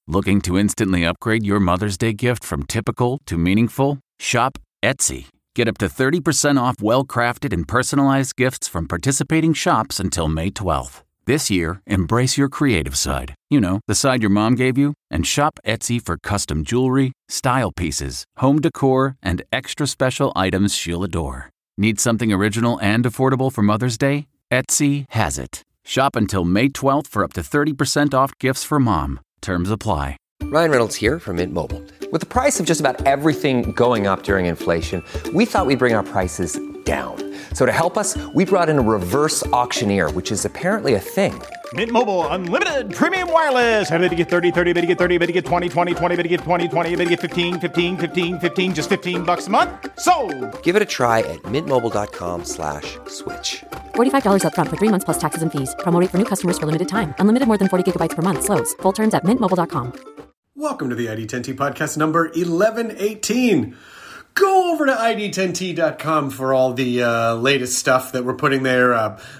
Looking to instantly upgrade your Mother's Day gift from typical to meaningful? Shop Etsy. Get up to 30% off well-crafted and personalized gifts from participating shops until May 12th. This year, embrace your creative side. You know, the side your mom gave you. And shop Etsy for custom jewelry, style pieces, home decor, and extra special items she'll adore. Need something original and affordable for Mother's Day? Etsy has it. Shop until May 12th for up to 30% off gifts for mom. Terms apply. Ryan Reynolds here from Mint Mobile. With the price of just about everything going up during inflation, we thought we'd bring our prices down. So to help us, we brought in a reverse auctioneer, which is apparently a thing. Mint Mobile Unlimited Premium Wireless. How to get 30, 30, bit to get 30, bit to get 20, 20, 20, bit to get 20, 20, bit to get 15, 15, 15, 15, just $15 a month? Sold! Give it a try at mintmobile.com/switch. $45 up front for 3 months plus taxes and fees. Promo rate for new customers for limited time. Unlimited more than 40 gigabytes per month. Slows full terms at mintmobile.com. Welcome to the ID10T podcast number 1118. Go over to ID10T.com for all the latest stuff that we're putting there.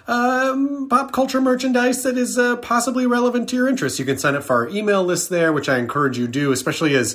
Pop culture merchandise that is possibly relevant to your interests. You can sign up for our email list there, which I encourage you to do, especially as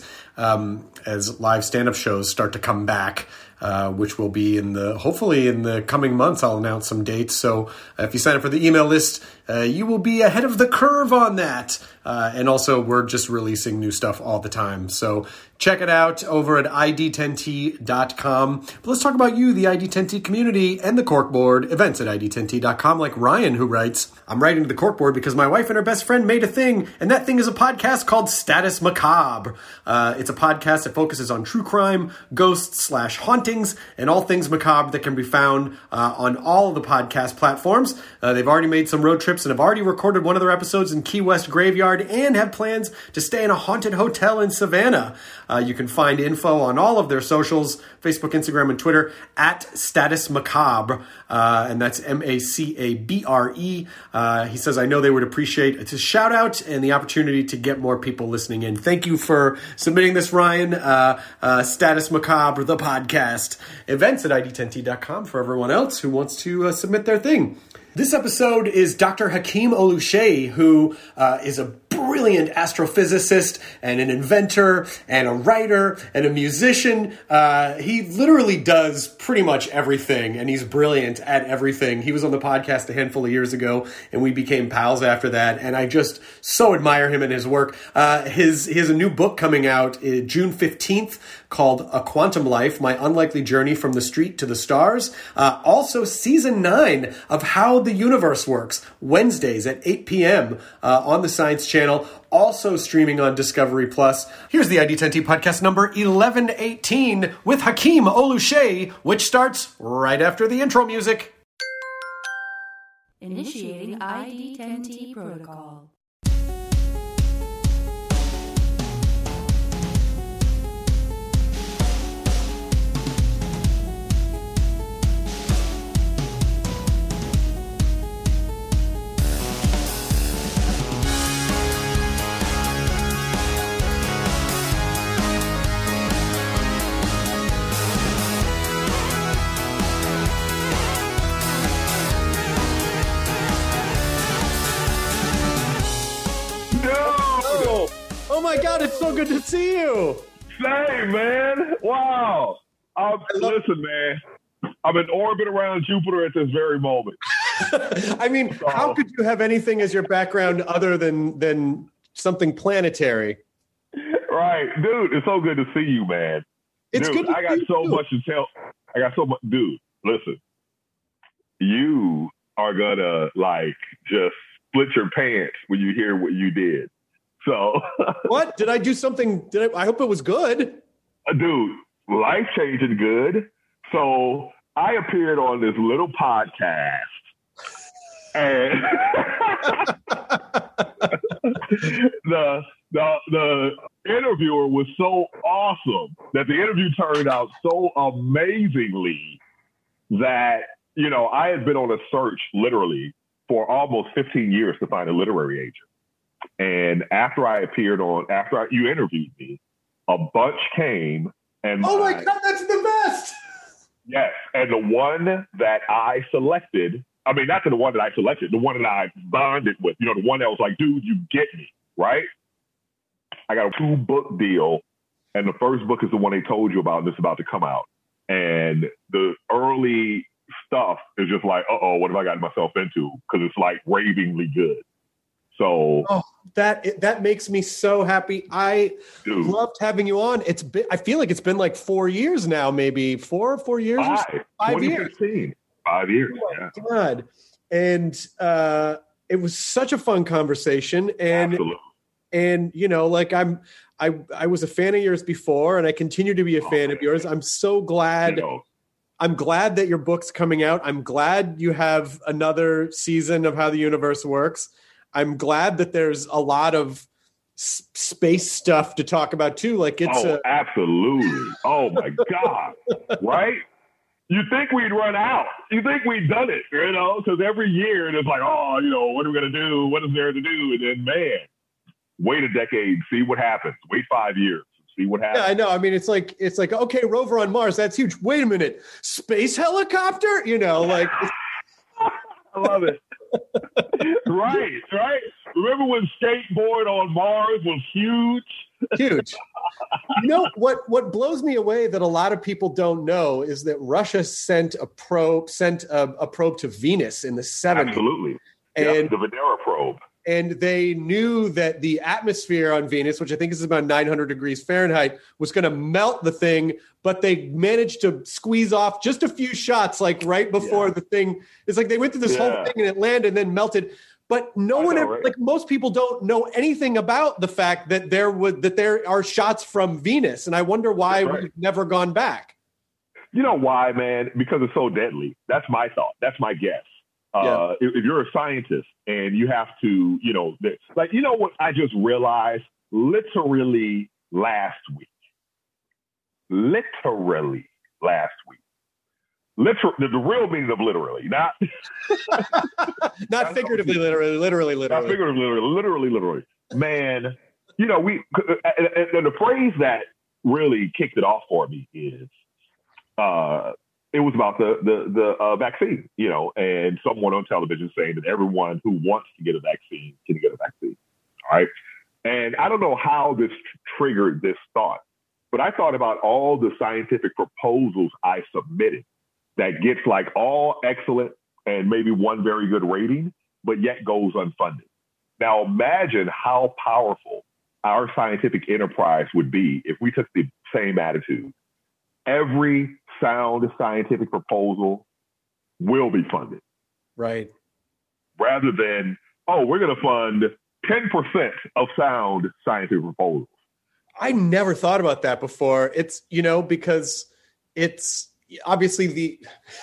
live stand-up shows start to come back. Which will be hopefully in the coming months. I'll announce some dates. So if you sign up for the email list, you will be ahead of the curve on that. And also, we're just releasing new stuff all the time. So check it out over at ID10T.com. But let's talk about you, the ID10T community, and the Corkboard. Events at ID10T.com, like Ryan, who writes, I'm writing to the Corkboard because my wife and her best friend made a thing, and that thing is a podcast called Status Macabre. It's a podcast that focuses on true crime, ghosts/hauntings, and all things macabre that can be found on all of the podcast platforms. They've already made some road trips and have already recorded one of their episodes in Key West Graveyard and have plans to stay in a haunted hotel in Savannah. You can find info on all of their socials, Facebook, Instagram, and Twitter, at Status Macabre, and that's Macabre. He says, I know they would appreciate a shout out and the opportunity to get more people listening in. Thank you for submitting this, Ryan. Status Macabre, the podcast. Events at ID10T.com for everyone else who wants to submit their thing. This episode is Dr. Hakeem Oluseyi, who is a brilliant astrophysicist and an inventor and a writer and a musician. He literally does pretty much everything, and he's brilliant at everything. He was on the podcast a handful of years ago, and we became pals after that, and I just so admire him and his work. He has a new book coming out June 15th called A Quantum Life, My Unlikely Journey from the Street to the Stars. Also, Season 9 of How the Universe Works, Wednesdays at 8 p.m. On the Science Channel, also streaming on Discovery+. Here's the ID10T podcast number 1118 with Hakeem Oluseyi, which starts right after the intro music. Initiating ID10T protocol. Oh my God, it's so good to see you. Same, man. Wow. Listen, man, I'm in orbit around Jupiter at this very moment. I mean, how could you have anything as your background other than something planetary? Right. Dude, it's so good to see you, man. It's dude, good to I got see so you. much to tell. I got so much. Dude, listen. You are going to, just split your pants when you hear what you did. So what? Did I do something? I hope it was good. Dude, life-changing good. So I appeared on this little podcast. And the interviewer was so awesome that the interview turned out so amazingly that, I had been on a search literally for almost 15 years to find a literary agent. And after you interviewed me, a bunch came and oh my God, that's the best. Yes. And the one that I selected, not the one that I selected, the one that I bonded with, the one that was like, dude, you get me, right? I got a 2-book deal, and the first book is the one they told you about, and it's about to come out. And the early stuff is just like, what have I gotten myself into? Because it's like ravingly good. So that makes me so happy. I loved having you on. I feel like it's been like 4 years now, maybe 4 years. 5 years. 5 years. Oh my God. And it was such a fun conversation. And absolutely. And like I was a fan of yours before, and I continue to be a fan of yours. I'm so glad. I'm glad that your book's coming out. I'm glad you have another season of How the Universe Works. I'm glad that there's a lot of space stuff to talk about too. Like it's absolutely. Oh my God. Right? You think we'd run out. You think we'd done it, because every year it's like, what are we going to do? What is there to do? And then, man, wait a decade, see what happens. Wait 5 years, see what happens. Yeah, I know. I mean, it's like, okay, rover on Mars, that's huge. Wait a minute, space helicopter? Like. I love it. Right. Remember when skateboard on Mars was huge? Huge. What blows me away that a lot of people don't know is that Russia sent a probe to Venus in the 70s. Absolutely. And the Venera probe. And they knew that the atmosphere on Venus, which I think is about 900 degrees Fahrenheit, was going to melt the thing, but they managed to squeeze off just a few shots, like right before the thing. It's like they went through this whole thing and it landed and then melted. But most people don't know anything about the fact that there are shots from Venus, and I wonder why we've never gone back. You know why, man? Because it's so deadly. That's my thought. That's my guess. If you're a scientist and you have to, what I just realized literally last week. The real meaning of literally, not not figuratively, literally. Not figuratively, literally. Man, and the phrase that really kicked it off for me is, it was about the vaccine, and someone on television saying that everyone who wants to get a vaccine can get a vaccine. All right. And I don't know how this triggered this thought, but I thought about all the scientific proposals I submitted that gets like all excellent and maybe one very good rating, but yet goes unfunded. Now imagine how powerful our scientific enterprise would be if we took the same attitude. Every sound scientific proposal will be funded. Right. Rather than, we're going to fund 10% of sound scientific proposals. I never thought about that before. It's, because it's obviously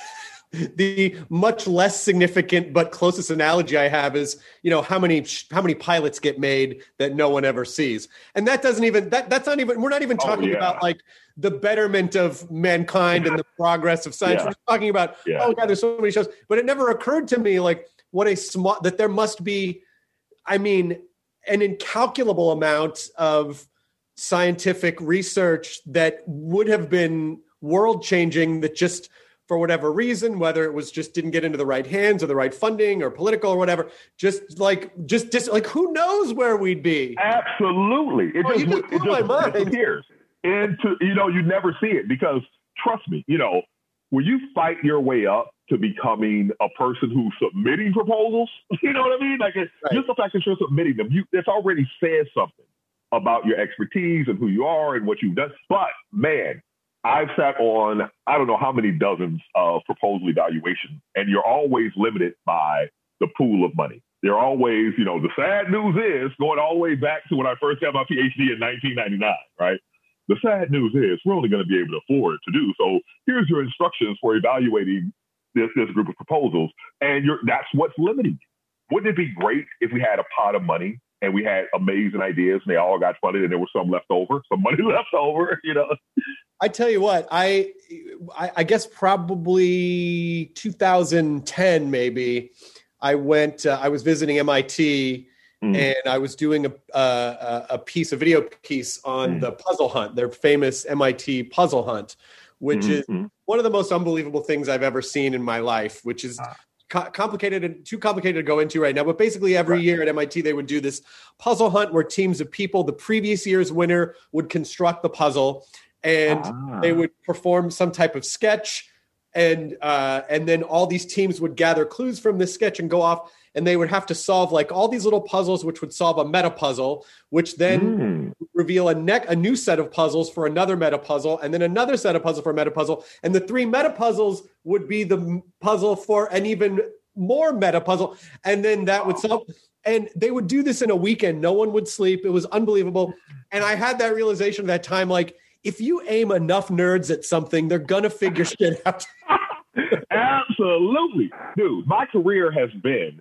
the much less significant but closest analogy I have is, how many pilots get made that no one ever sees. And that doesn't even, that's not even, we're not even talking about like the betterment of mankind and the progress of science. We're talking about, oh God, there's so many shows. But it never occurred to me like that there must be, an incalculable amount of scientific research that would have been world changing that just for whatever reason, whether it was just didn't get into the right hands or the right funding or political or whatever, just who knows where we'd be? Absolutely. It just disappears. And you never see it because trust me, when you fight your way up to becoming a person who's submitting proposals, you know what I mean? Like just the fact that you're submitting them, it's already says something about your expertise and who you are and what you've done. But man, I've sat on, I don't know how many dozens of proposal evaluations, and you're always limited by the pool of money. They're always, the sad news is, going all the way back to when I first got my PhD in 1999, right? The sad news is we're only going to be able to afford to do. So here's your instructions for evaluating this group of proposals. And that's what's limiting you. Wouldn't it be great if we had a pot of money and we had amazing ideas and they all got funded and there was some money left over, I tell you what, I guess probably 2010, maybe I was visiting MIT and I was doing a video piece on the puzzle hunt, their famous MIT puzzle hunt, which is one of the most unbelievable things I've ever seen in my life, which is complicated and too complicated to go into right now, but basically every year at MIT, they would do this puzzle hunt where teams of people, the previous year's winner would construct the puzzle and they would perform some type of sketch. And then all these teams would gather clues from this sketch and go off, and they would have to solve like all these little puzzles, which would solve a meta puzzle, which then reveal a new set of puzzles for another meta puzzle, and then another set of puzzle for a meta puzzle. And the 3 meta puzzles would be the puzzle for an even more meta puzzle. And then that would solve. And they would do this in a weekend. No one would sleep. It was unbelievable. And I had that realization at that time, like, if you aim enough nerds at something, they're going to figure shit out. Absolutely. Dude, my career has been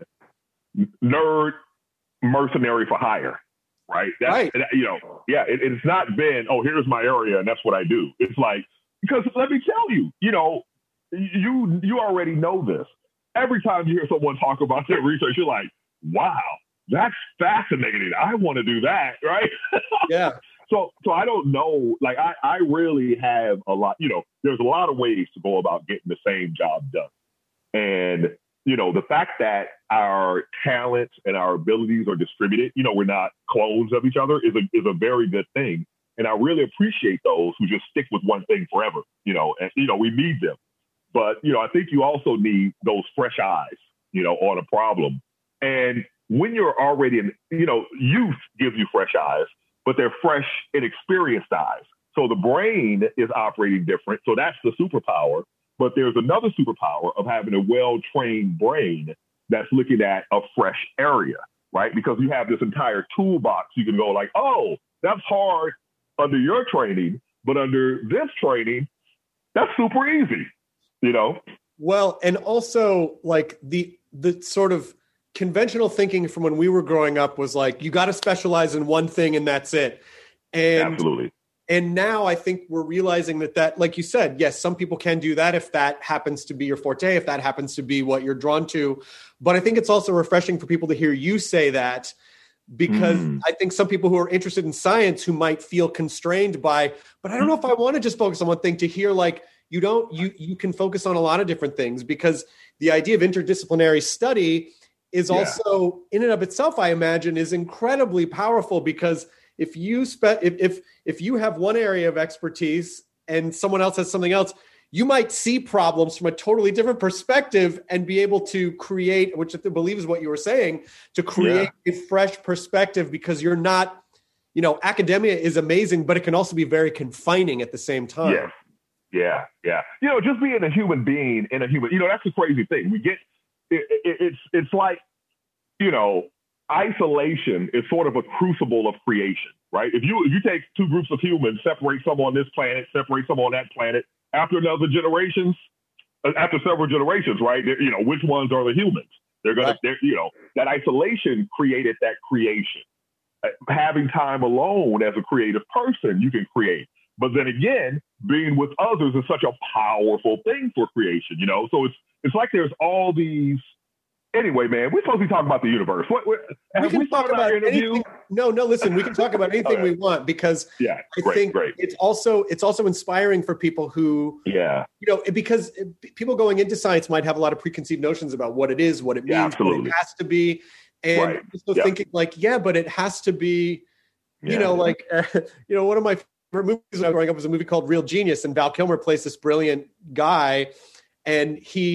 nerd mercenary for hire, right? That's, you know, it's not been, oh, here's my area and that's what I do. It's like, because let me tell you, you know, you already know this. Every time you hear someone talk about their research, you're like, wow, that's fascinating. I want to do that, right? Yeah. So I don't know, like I really have a lot, you know, there's a lot of ways to go about getting the same job done. And, you know, the fact that our talents and our abilities are distributed, you know, we're not clones of each other is a very good thing. And I really appreciate those who just stick with one thing forever, you know, and, you know, we need them. But, you know, I think you also need those fresh eyes, you know, on a problem. And when you're already in, you know, youth gives you fresh eyes, but they're fresh, inexperienced eyes. So the brain is operating different. So that's the superpower. But there's another superpower of having a well-trained brain that's looking at a fresh area, right? Because you have this entire toolbox. You can go like, oh, that's hard under your training, but under this training, that's super easy, you know? Well, and also like the sort of conventional thinking from when we were growing up was like, you got to specialize in one thing and that's it. And absolutely. And now I think we're realizing that, like you said, yes, some people can do that if that happens to be your forte, if that happens to be what you're drawn to. But I think it's also refreshing for people to hear you say that, because I think some people who are interested in science who might feel constrained by, but I don't know if I want to just focus on one thing, to hear like, you can focus on a lot of different things, because the idea of interdisciplinary study is also in and of itself, I imagine, is incredibly powerful, because if you if you have one area of expertise and someone else has something else, you might see problems from a totally different perspective and be able to create, which I believe is what you were saying, to create a fresh perspective, because you're not, you know, academia is amazing, but it can also be very confining at the same time. Yeah. You know, just being a human being in a human, you know, that's the crazy thing. We get, it's like, you know, isolation is sort of a crucible of creation, right? If you take two groups of humans, separate some on this planet, separate some on that planet, after several generations, right? You know, which ones are the humans? You know, that isolation created that creation. Having time alone as a creative person, you can create. But then again, being with others is such a powerful thing for creation, you know? So it's like there's all these. Anyway, man, we're supposed to be talking about the universe. We can talk about anything. No, listen, we can talk about anything we want, because I think it's also inspiring for people who, you know, because people going into science might have a lot of preconceived notions about what it is, what it means, what it has to be. And also thinking like, but it has to be, you know, like, you know, one of my favorite movies when I was growing up was a movie called Real Genius, and Val Kilmer plays this brilliant guy, and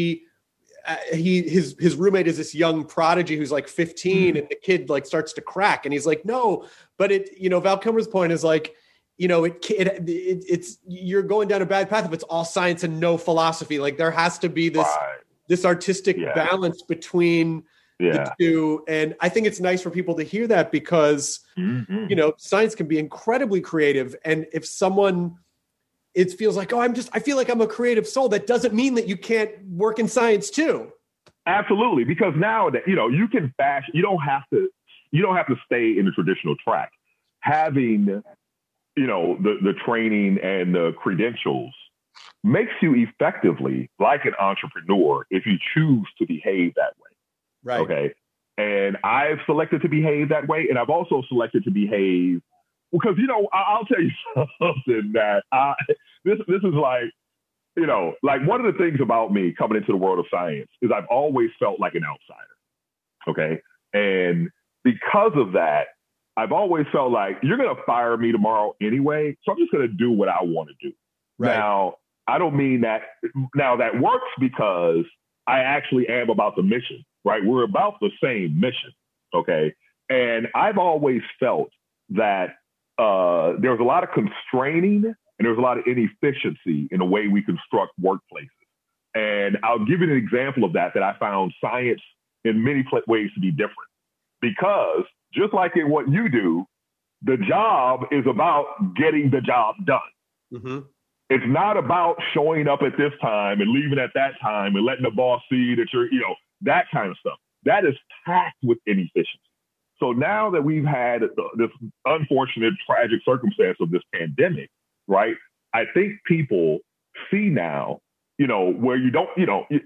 his roommate is this young prodigy who's like 15, and the kid like starts to crack, and he's like, no, but it, you know, Val Kilmer's point is like, you know, it's you're going down a bad path if it's all science and no philosophy. Like there has to be this artistic balance between the two. And I think it's nice for people to hear that, because, you know, science can be incredibly creative. And if someone, it feels like, I feel like I'm a creative soul, that doesn't mean that you can't work in science too. Absolutely. Because now that, you know, you can fashion, you don't have to stay in the traditional track. Having, you know, the training and the credentials makes you effectively like an entrepreneur if you choose to behave that way. Right. Okay. And I've selected to behave that way. And I've also selected to behave because, you know, I'll tell you something that this is like, like one of the things about me coming into the world of science is I've always felt like an outsider. Okay. And because of that, I've always felt like you're going to fire me tomorrow anyway. So I'm just going to do what I want to do. Right. Now, I don't mean that. Now that works because I actually am about the mission, right? We're about the same mission. Okay. And I've always felt that there's a lot of constraining and there's a lot of inefficiency in the way we construct workplaces. And I'll give you an example of that I found science in many ways to be different. Because just like in what you do, the job is about getting the job done. Mm-hmm. It's not about showing up at this time and leaving at that time and letting the boss see that you're, that kind of stuff. That is packed with inefficiency. So now that we've had this unfortunate, tragic circumstance of this pandemic, right? I think people see now, where you don't,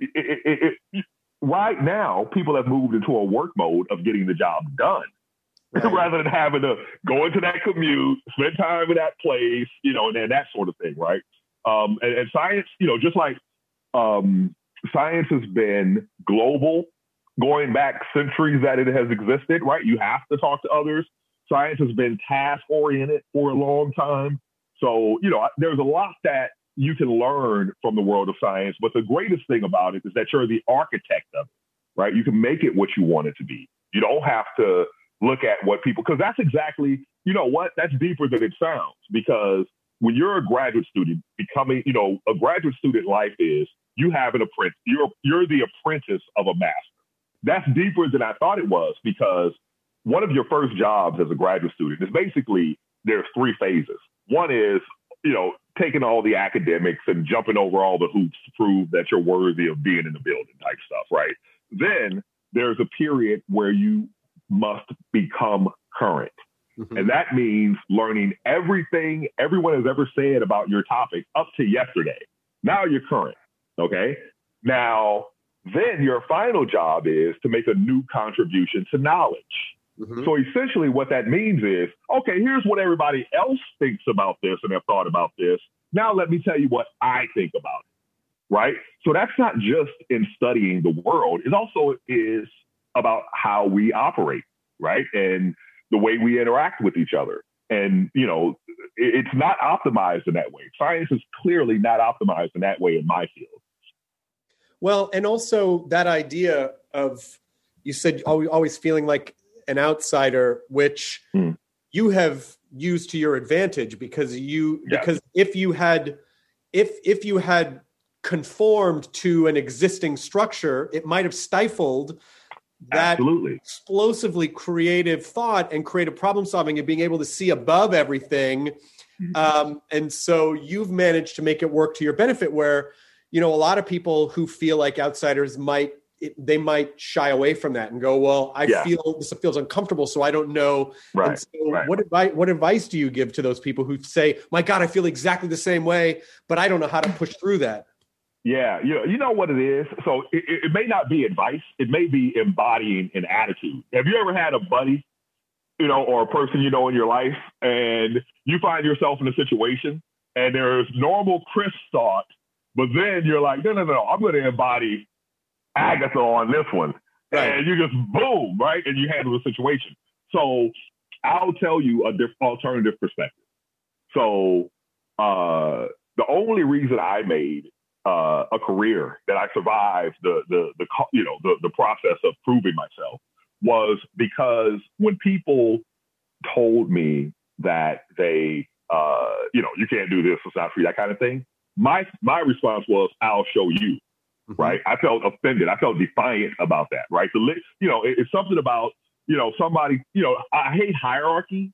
right now, people have moved into a work mode of getting the job done. Right. Rather than having to go into that commute, spend time in that place, and that sort of thing, right? And science, just like science has been global, going back centuries that it has existed, right? You have to talk to others. Science has been task-oriented for a long time. So, there's a lot that you can learn from the world of science, but the greatest thing about it is that you're the architect of it, right? You can make it what you want it to be. You don't have to look at what people, because that's exactly, that's deeper than it sounds. Because when you're a graduate student, becoming, a graduate student life is you have an apprentice. You're the apprentice of a master. That's deeper than I thought it was, because one of your first jobs as a graduate student is basically, there's three phases. One is, taking all the academics and jumping over all the hoops to prove that you're worthy of being in the building type stuff, right? Then there's a period where you must become current. Mm-hmm. And that means learning everything everyone has ever said about your topic up to yesterday. Now you're current, okay? Now, then your final job is to make a new contribution to knowledge. Mm-hmm. So essentially what that means is, okay, here's what everybody else thinks about this and have thought about this. Now let me tell you what I think about it, right? So that's not just in studying the world. It also is about how we operate, right? And the way we interact with each other. And, it's not optimized in that way. Science is clearly not optimized in that way in my field. Well, and also that idea of, you said always feeling like an outsider, which you have used to your advantage, because if you had conformed to an existing structure, it might have stifled that Absolutely. Explosively creative thought and creative problem solving and being able to see above everything. And so you've managed to make it work to your benefit, where, a lot of people who feel like outsiders might shy away from that and go, well, I feel this feels uncomfortable, so I don't know. Right. And so what advice do you give to those people who say, my God, I feel exactly the same way, but I don't know how to push through that? Yeah, you know what it is? So it may not be advice. It may be embodying an attitude. Have you ever had a buddy, or a person in your life, and you find yourself in a situation and there's normal Chris thought, but then you're like, no, I'm going to embody Agatha on this one. Right. And you just boom, right? And you handle the situation. So I'll tell you a alternative perspective. So the only reason I made a career, that I survived the process of proving myself, was because when people told me that they, you can't do this, it's not free, that kind of thing, my response was, I'll show you. Right. I felt offended. I felt defiant about that. Right. It's something about, somebody, I hate hierarchy,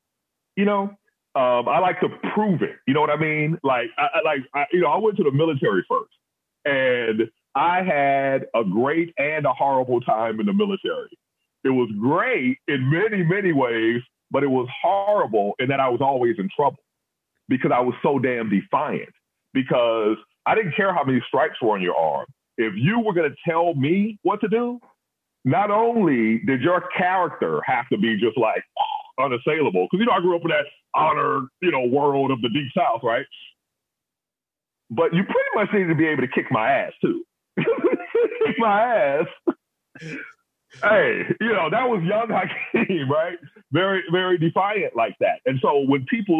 I like to prove it. You know what I mean? Like, I went to the military first, and I had a great and a horrible time in the military. It was great in many, many ways, but it was horrible in that I was always in trouble because I was so damn defiant, because I didn't care how many stripes were on your arm. If you were going to tell me what to do, not only did your character have to be just like unassailable, because, I grew up in that honor, world of the Deep South, right? but you pretty much need to be able to kick my ass too. Kick my ass. Hey, that was young Hakeem, right? Very, very defiant like that. And so when people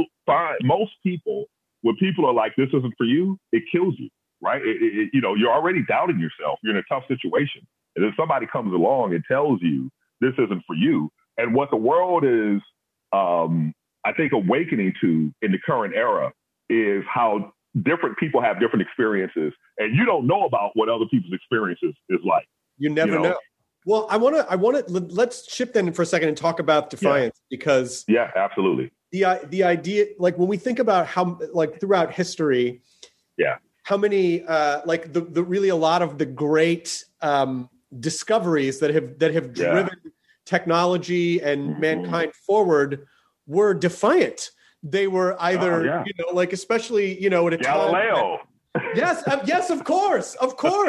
are like, this isn't for you, it kills you, right? You're already doubting yourself. You're in a tough situation. And then somebody comes along and tells you this isn't for you. And what the world is, I think, awakening to in the current era is how different people have different experiences. And you don't know about what other people's experiences is like. You never know. Well, I want to let's shift then for a second and talk about defiance because absolutely. The idea, like when we think about how, like throughout history, how many the really a lot of the great discoveries that have driven technology and mankind forward were defiant. They were either especially at a Galileo. time. Yes, of course.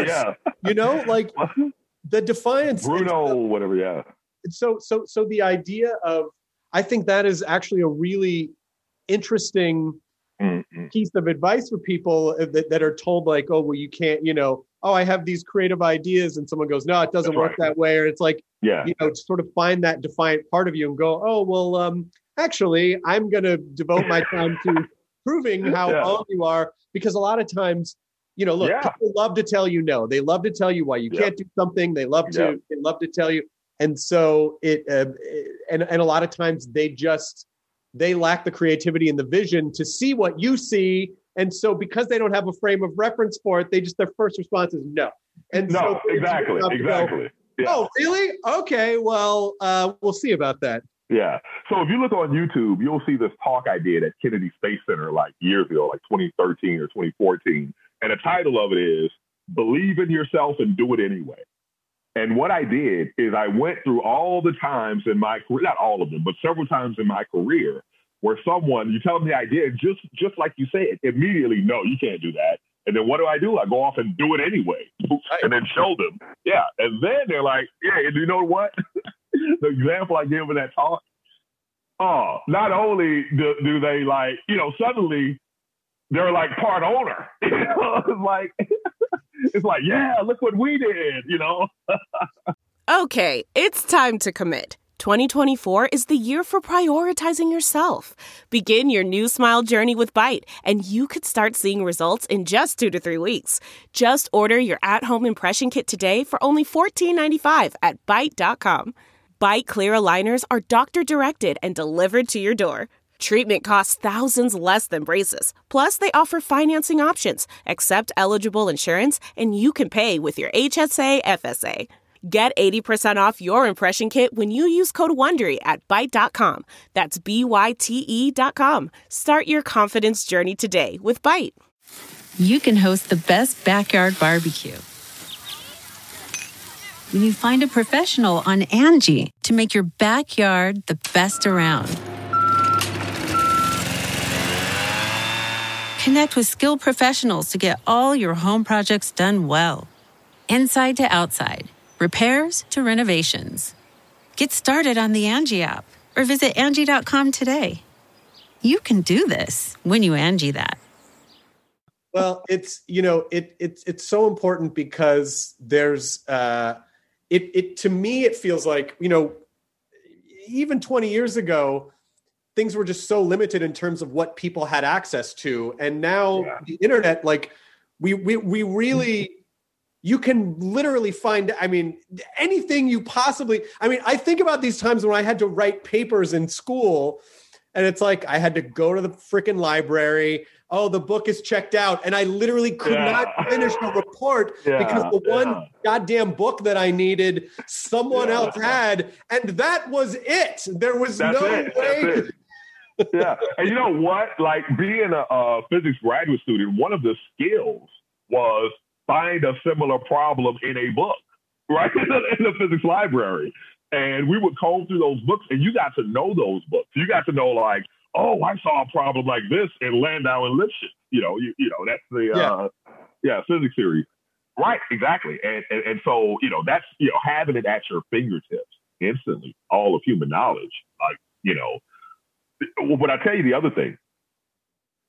The defiance. Bruno, whatever, yeah. So the idea of, I think that is actually a really interesting piece of advice for people that are told like, oh, well, you can't, I have these creative ideas, and someone goes, no, it doesn't work that way. Or it's like, sort of find that defiant part of you and go, oh, well, actually, I'm going to devote my time to proving how wrong you are. Because a lot of times, people love to tell you no. They love to tell you why you can't do something. They love to tell you. And so and a lot of times they lack the creativity and the vision to see what you see. And so because they don't have a frame of reference for it, their first response is no. And no, exactly. Oh, really? Okay. Well, we'll see about that. Yeah. So if you look on YouTube, you'll see this talk I did at Kennedy Space Center like years ago, like 2013 or 2014. And the title of it is Believe in Yourself and Do It Anyway. And what I did is I went through all the times in my career, not all of them, but several times in my career where you tell them the idea, just like you said, immediately, no, you can't do that. And then what do? I go off and do it anyway, and then show them. Yeah. And then they're like, yeah, you know what? The example I gave in that talk, not only do they like, suddenly they're like part owner. It's like, yeah, look what we did, Okay, it's time to commit. 2024 is the year for prioritizing yourself. Begin your new smile journey with Byte, and you could start seeing results in just 2 to 3 weeks. Just order your at-home impression kit today for only $14.95 at Byte.com. Byte Clear aligners are doctor-directed and delivered to your door. Treatment costs thousands less than braces. Plus, they offer financing options, accept eligible insurance, and you can pay with your HSA FSA. Get 80% off your impression kit when you use code WONDERY at Byte.com. That's BYTE.com. Start your confidence journey today with Byte. You can host the best backyard barbecue when you find a professional on Angie to make your backyard the best around. Connect with skilled professionals to get all your home projects done well. Inside to outside, repairs to renovations. Get started on the Angie app or visit Angie.com today. You can do this when you Angie that. Well, it's so important because there's to me, it feels like, even 20 years ago, things were just so limited in terms of what people had access to. And now the internet, like we really, you can literally find, anything you possibly, I think about these times when I had to write papers in school and it's like, I had to go to the freaking library. Oh, the book is checked out. And I literally could not finish the report because the one goddamn book that I needed, someone else had. And that was it. There was way. Yeah. And you know what? Like being a physics graduate student, one of the skills was find a similar problem in a book, right? In the physics library. And we would comb through those books and you got to know those books. You got to know like, oh, I saw a problem like this in Landau and Lipschitz. That's the physics series. Right, exactly. And so, that's, having it at your fingertips instantly, all of human knowledge. Like, but I tell you the other thing.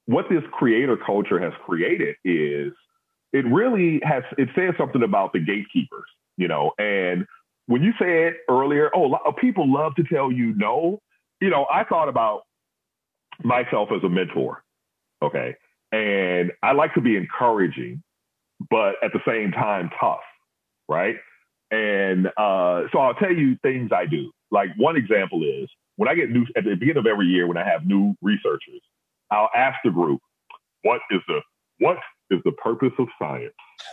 what this creator culture has created is it says something about the gatekeepers, and when you said earlier, people love to tell you no, I thought about myself as a mentor. Okay. And I like to be encouraging, but at the same time, tough. Right. And so I'll tell you things I do. Like one example is when I get at the beginning of every year, when I have new researchers, I'll ask the group, what is the purpose of science?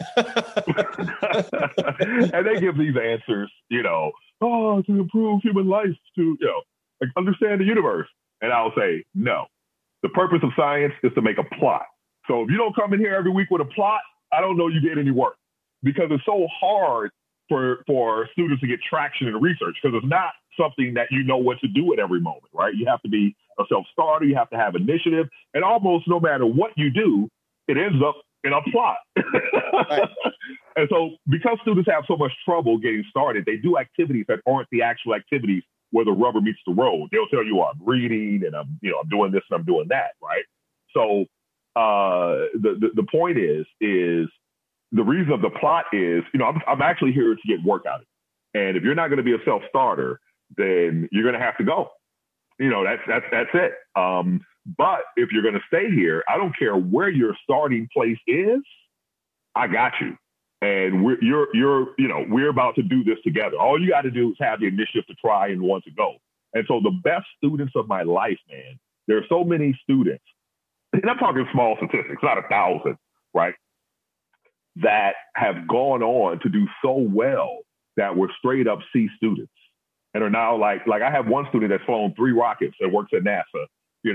And they give these answers, to improve human life, to, understand the universe. And I'll say, no, the purpose of science is to make a plot. So if you don't come in here every week with a plot, I don't know you did any work, because it's so hard for students to get traction in research, because it's not something that you know what to do at every moment, right? You have to be a self-starter. You have to have initiative. And almost no matter what you do, it ends up in a plot. Right. And so because students have so much trouble getting started, they do activities that aren't the actual activities where the rubber meets the road. They'll tell you, I'm reading and I'm doing this and I'm doing that, right? So the point is the reason of the plot is, I'm actually here to get work out of it. And if you're not going to be a self-starter, then you're going to have to go. That's it. But if you're going to stay here, I don't care where your starting place is, I got you. And we're about to do this together. All you got to do is have the initiative to try and want to go. And so the best students of my life, man, there are so many students, and I'm talking small statistics, not 1,000, right, that have gone on to do so well that were straight up C students and are now like I have one student that's flown 3 rockets and works at NASA,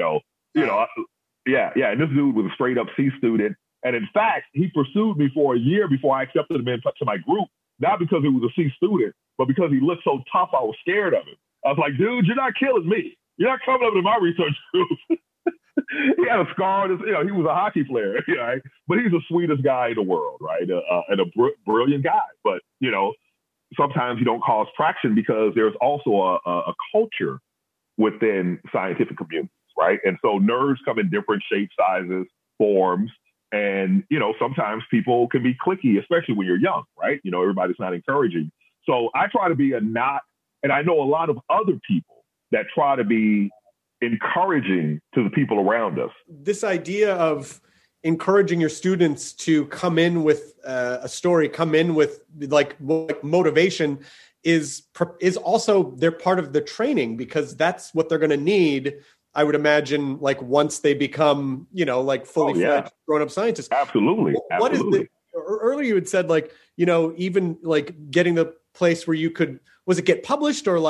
And this dude was a straight up C student. And in fact, he pursued me for a year before I accepted him into my group, not because he was a C student, but because he looked so tough, I was scared of him. I was like, dude, you're not killing me. You're not coming over to my research group. He had a scar. He was a hockey player, right? But he's the sweetest guy in the world, right? And a brilliant guy. But, sometimes you don't cause traction because there's also a culture within scientific communities, right? And so nerds come in different shapes, sizes, forms. And, sometimes people can be cliquey, especially when you're young, right? Everybody's not encouraging. So I try to be and I know a lot of other people that try to be encouraging to the people around us. This idea of encouraging your students to come in with a story, come in with like motivation is also, they're part of the training, because that's what they're going to need, I would imagine, like once they become, fully fledged grown-up scientists. Absolutely. What is earlier you had said, even like getting the place where you could, was it get published or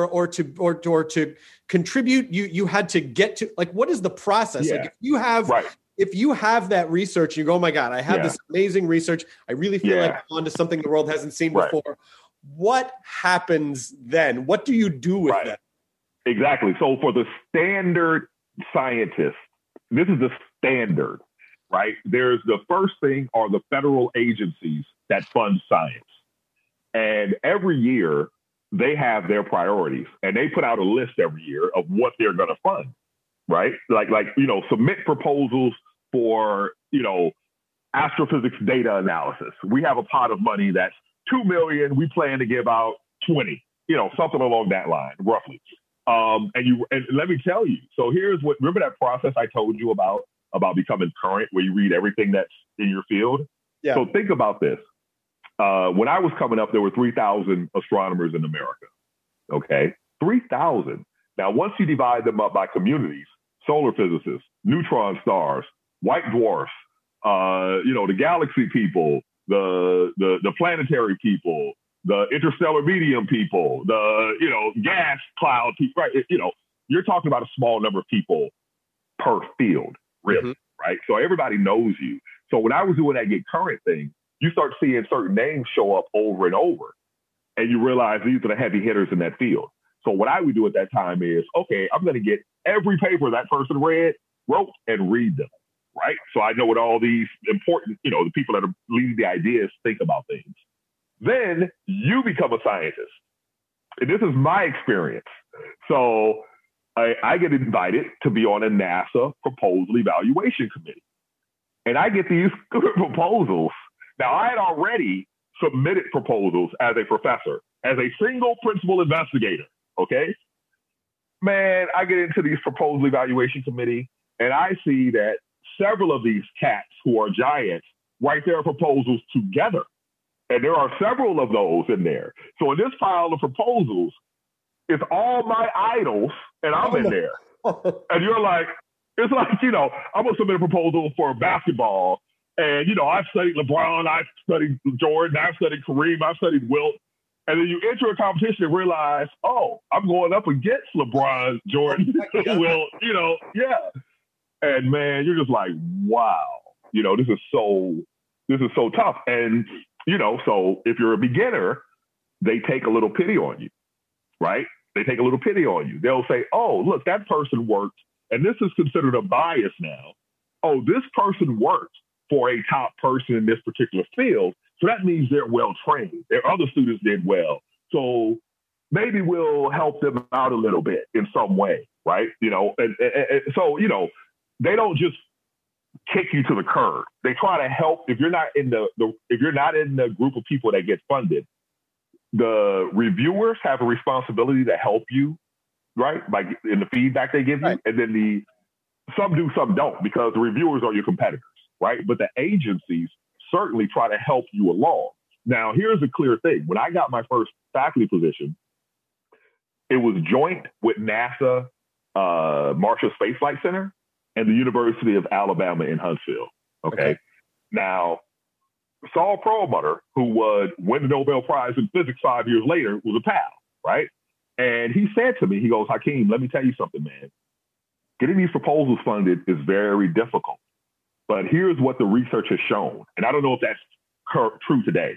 to contribute? You had to get to, what is the process? Yeah. If you have that research, you go, oh my God, I have this amazing research. I really feel like I'm onto something the world hasn't seen before. What happens then? What do you do with that? Exactly. So for the standard scientist, this is the standard, right? There's the first thing are the federal agencies that fund science. And every year they have their priorities, and they put out a list every year of what they're going to fund, right? Submit proposals for, astrophysics data analysis. We have a pot of money that's $2 million. We plan to give out 20, something along that line, roughly. And let me tell you, so remember that process I told you about becoming current, where you read everything that's in your field? Yeah. So think about this. When I was coming up, there were 3,000 astronomers in America. Okay. 3,000. Now, once you divide them up by communities, solar physicists, neutron stars, white dwarfs, the galaxy people, the planetary people, the interstellar medium people, the, gas cloud people, right? You're talking about a small number of people per field, really, right? So everybody knows you. So when I was doing that Get Current thing, you start seeing certain names show up over and over, and you realize these are the heavy hitters in that field. So what I would do at that time is, okay, I'm going to get every paper that person wrote, and read them, right? So I know what all these important, the people that are leading the ideas think about things. Then you become a scientist. And this is my experience. So I get invited to be on a NASA proposal evaluation committee. And I get these proposals. Now, I had already submitted proposals as a professor, as a single principal investigator, okay? Man, I get into these proposal evaluation committee, and I see that several of these cats who are giants write their proposals together. And there are several of those in there. So in this pile of proposals, it's all my idols, and I'm in there. And you're like, it's like, I'm going to submit a proposal for basketball. And, I've studied LeBron, I've studied Jordan, I've studied Kareem, I've studied Wilt. And then you enter a competition and realize, I'm going up against LeBron, Jordan, Wilt, yeah. And man, you're just like, wow, this is so tough. And, so if you're a beginner, they take a little pity on you, right? They take a little pity on you. They'll say, oh, look, that person worked, and this is considered a bias now. Oh, this person worked for a top person in this particular field. So that means they're well trained. Their other students did well. So maybe we'll help them out a little bit in some way, right? And so, they don't just kick you to the curb. They try to help. If you're not in the group of people that get funded, the reviewers have a responsibility to help you, right? Like in the feedback they give you, and then some do, some don't, because the reviewers are your competitors, right? But the agencies certainly try to help you along. Now, here's a clear thing. When I got my first faculty position, it was joint with NASA Marshall Space Flight Center and the University of Alabama in Huntsville. Okay. Now, Saul Perlmutter, who would win the Nobel Prize in physics 5 years later, was a pal, right? And he said to me, he goes, Hakeem, let me tell you something, man. Getting these proposals funded is very difficult. But here's what the research has shown. And I don't know if that's true today.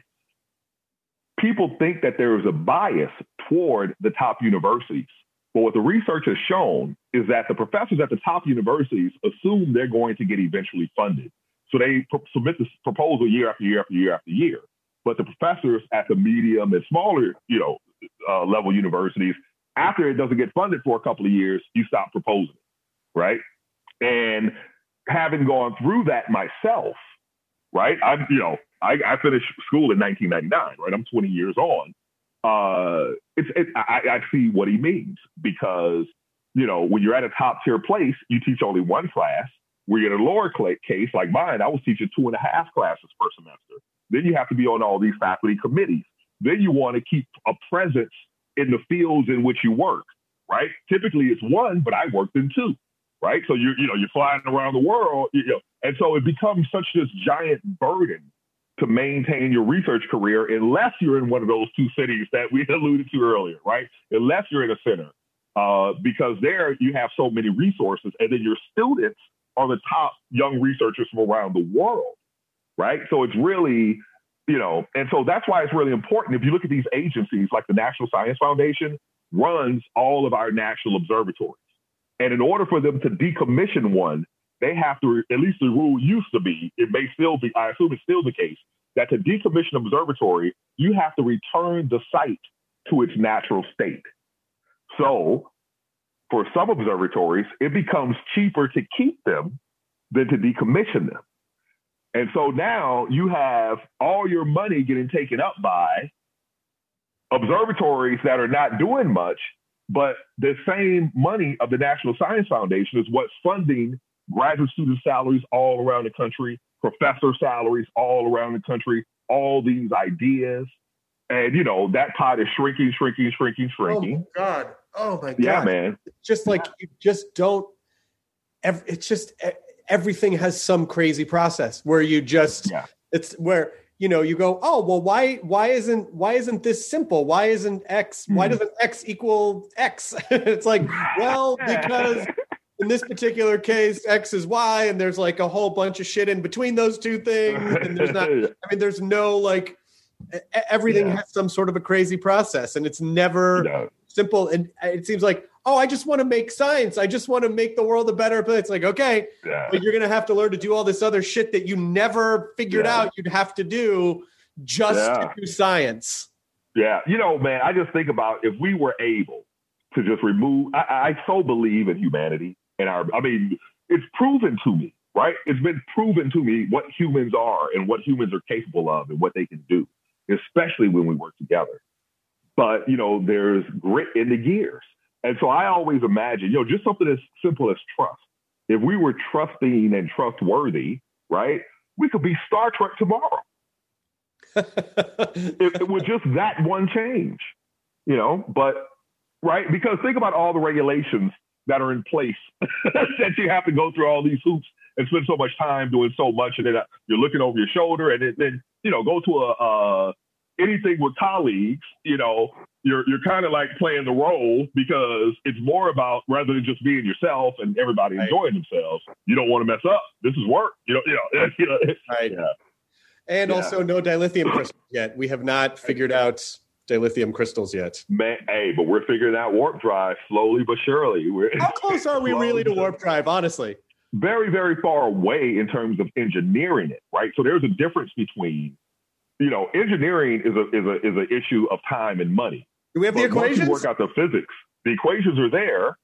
People think that there is a bias toward the top universities. But what the research has shown is that the professors at the top universities assume they're going to get eventually funded. So they submit this proposal year after year after year after year. But the professors at the medium and smaller, level universities, after it doesn't get funded for a couple of years, you stop proposing, right? And having gone through that myself, right? I finished school in 1999, right? I'm 20 years on. I see what he means, because, when you're at a top tier place, you teach only one class. Where you're in a lower case like mine, I was teaching 2.5 classes per semester. Then you have to be on all these faculty committees. Then you want to keep a presence in the fields in which you work, right? Typically it's one, but I worked in two, right? So you're flying around the world, and so it becomes such this giant burden to maintain your research career unless you're in one of those two cities that we alluded to earlier, right? Unless you're in a center, because there you have so many resources, and then your students are the top young researchers from around the world, right? So it's really, and so that's why it's really important. If you look at these agencies, like the National Science Foundation runs all of our national observatories. And in order for them to decommission one, they have to, at least the rule used to be, it may still be, I assume it's still the case, that to decommission an observatory, you have to return the site to its natural state. So for some observatories, it becomes cheaper to keep them than to decommission them. And so now you have all your money getting taken up by observatories that are not doing much, but the same money of the National Science Foundation is what's funding graduate student salaries all around the country, professor salaries all around the country, all these ideas. And, that pot is shrinking. Oh, my God. Oh, my God. Yeah, man. It's just like you just don't – it's just everything has some crazy process where you just it's where, you go, oh, well, why isn't this simple? Why isn't X? Why doesn't X equal X? It's like, well, because in this particular case, X is Y, and there's like a whole bunch of shit in between those two things. And there's no like – everything has some sort of a crazy process, and it's never simple. And it seems like, oh, I just want to make science. I just want to make the world a better place. It's like, okay, but you're going to have to learn to do all this other shit that you never figured out you'd have to do just to do science. Yeah. Man, I just think about if we were able to just remove. I so believe in humanity and it's proven to me, right? It's been proven to me what humans are and what humans are capable of and what they can do, especially when we work together. But, there's grit in the gears. And so I always imagine, just something as simple as trust. If we were trusting and trustworthy, right, we could be Star Trek tomorrow. it was just that one change, but, right, because think about all the regulations that are in place that you have to go through all these hoops and spend so much time doing so much. And then you're looking over your shoulder and then go to anything with colleagues, you're kind of like playing the role because it's more about rather than just being yourself and everybody enjoying themselves. You don't want to mess up. This is work. Right. Yeah. And also no dilithium crystals yet. We have not figured out dilithium crystals yet. Man, but we're figuring out warp drive slowly but surely. How close are we really to warp drive, honestly? Very, very far away in terms of engineering it, right? So there's a difference between, engineering is an issue of time and money. Do we have the equations? Once you work out the physics, the equations are there.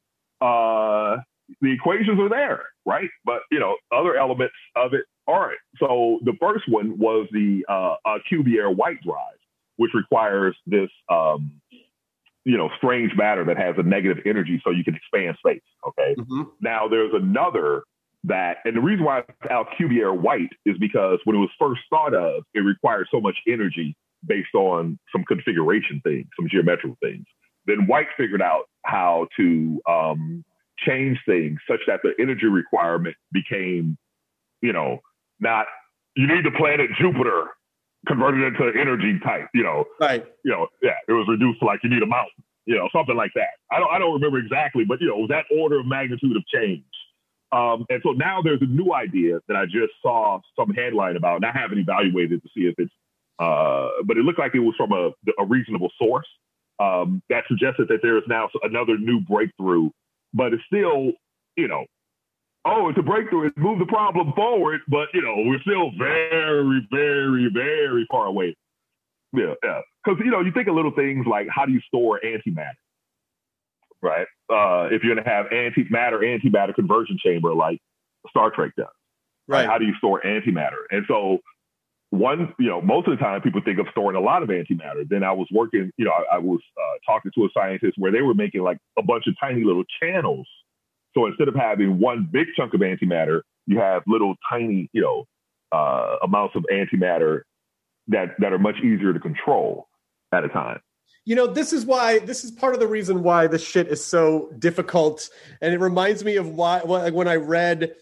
Right? But, other elements of it aren't. So the first one was the Alcubierre-White drive, which requires this, strange matter that has a negative energy so you can expand space, okay? Mm-hmm. Now, there's another and the reason why it's Alcubierre-White is because when it was first thought of, it required so much energy based on some configuration things, some geometrical things. Then White figured out how to change things such that the energy requirement became, not, you need the planet Jupiter converted into energy type, Right. It was reduced to like you need a mountain, something like that. I don't remember exactly, but, it was that order of magnitude of change. And so now there's a new idea that I just saw some headline about, and I haven't evaluated to see if it's, but it looked like it was from a reasonable source that suggested that there is now another new breakthrough, but it's still, it's a breakthrough. It moved the problem forward, but, we're still very, very, very far away. Yeah. Because, you think of little things like how do you store antimatter, right? If you're going to have antimatter conversion chamber like Star Trek does, right? How do you store antimatter? And so most of the time people think of storing a lot of antimatter. Then I was working, I was talking to a scientist where they were making like a bunch of tiny little channels. So instead of having one big chunk of antimatter, you have little tiny, amounts of antimatter that are much easier to control at a time. This is part of the reason why this shit is so difficult. And it reminds me of when I read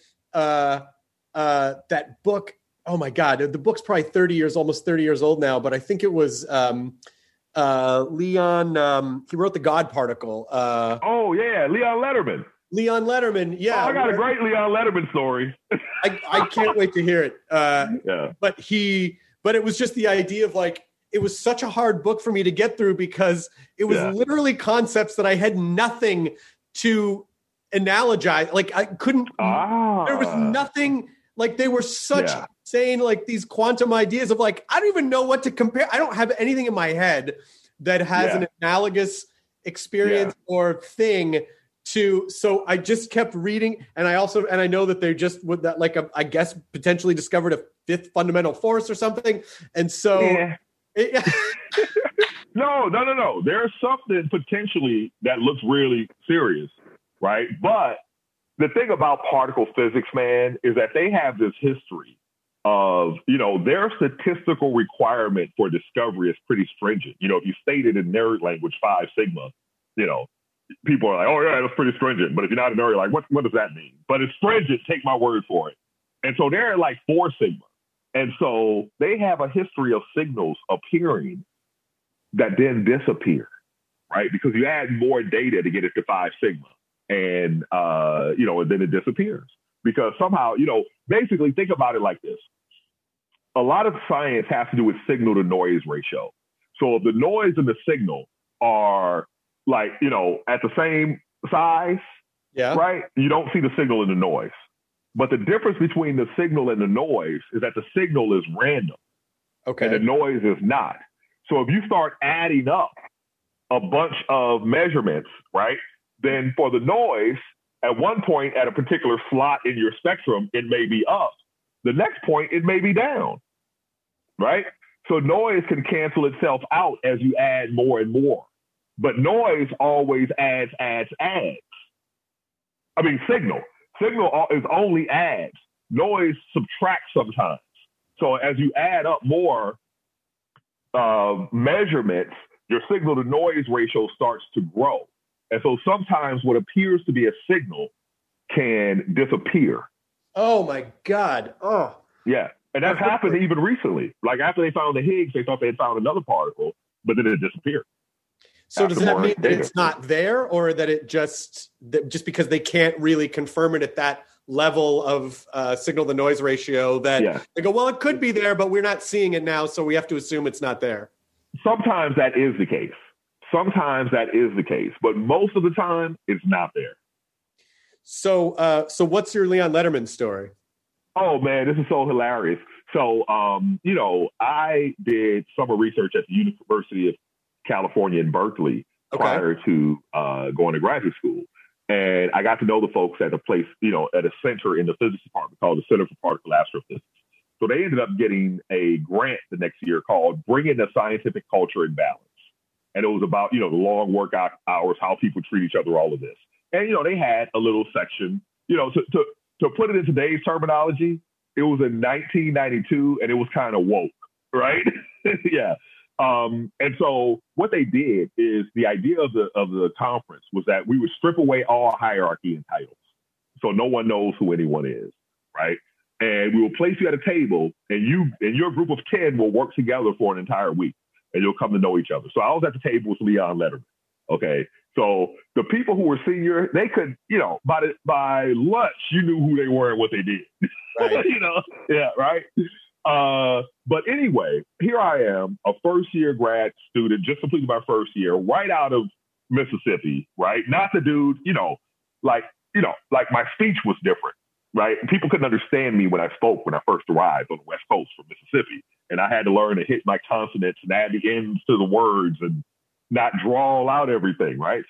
that book. Oh my God, the book's probably almost 30 years old now, but I think it was Leon. He wrote The God Particle. Leon Letterman. Leon Letterman, yeah. Oh, I got a great Leon Letterman story. I can't wait to hear it. Yeah. But it was just the idea of like, it was such a hard book for me to get through because it was literally concepts that I had nothing to analogize. Like I couldn't, there was nothing, like they were such insane, like these quantum ideas of like, I don't even know what to compare. I don't have anything in my head that has an analogous experience or thing to, so I just kept reading. And I know that they just would that like, I guess potentially discovered a fifth fundamental force or something. And so No. There's something potentially that looks really serious, right? But the thing about particle physics, man, is that they have this history of, their statistical requirement for discovery is pretty stringent. If you state it in nerd language, 5 sigma, people are like, oh yeah, that's pretty stringent. But if you're not a nerd, you're like, what does that mean? But it's stringent, take my word for it. And so they're at like 4 sigma. And so they have a history of signals appearing that then disappear, right? Because you add more data to get it to 5 sigma. And, and then it disappears. Because somehow, basically think about it like this. A lot of science has to do with signal to noise ratio. So if the noise and the signal are like, at the same size, right? You don't see the signal and the noise. But the difference between the signal and the noise is that the signal is random. Okay. And the noise is not. So if you start adding up a bunch of measurements, right? Then for the noise, at one point at a particular slot in your spectrum, it may be up. The next point, it may be down, right? So noise can cancel itself out as you add more and more. But noise always adds. I mean, signal is only adds. Noise subtracts sometimes. So as you add up more measurements, your signal to noise ratio starts to grow. And so sometimes what appears to be a signal can disappear. Oh my God. Oh. Yeah. And that's happened even recently. Like after they found the Higgs, they thought they had found another particle, but then it disappeared. So does that mean that it's not there, or that it just because they can't really confirm it at that level of signal to noise ratio that they go, well, it could be there, but we're not seeing it now, so we have to assume it's not there? Sometimes that is the case. But most of the time, it's not there. So what's your Leon Letterman story? Oh, man, this is so hilarious. So, I did summer research at the University of California in Berkeley prior to going to graduate school. And I got to know the folks at a place, at a center in the physics department called the Center for Particle Astrophysics. So they ended up getting a grant the next year called Bringing the Scientific Culture in Balance. And it was about, the long work hours, how people treat each other, all of this. And, they had a little section, to put it in today's terminology, it was in 1992 and it was kind of woke, right? Yeah. And so what they did is the idea of the conference was that we would strip away all hierarchy and titles. So no one knows who anyone is, right? And we will place you at a table and you and your group of 10 will work together for an entire week and you'll come to know each other. So I was at the table with Leon Letterman. Okay. So the people who were senior, they could, by lunch, you knew who they were and what they did. Right. Yeah, right. But anyway, here I am, a first-year grad student, just completed my first year, right out of Mississippi, right? Not the dude, like my speech was different, right? People couldn't understand me when I spoke when I first arrived on the West Coast from Mississippi. And I had to learn to hit my consonants and add the ends to the words and not drawl out everything, right?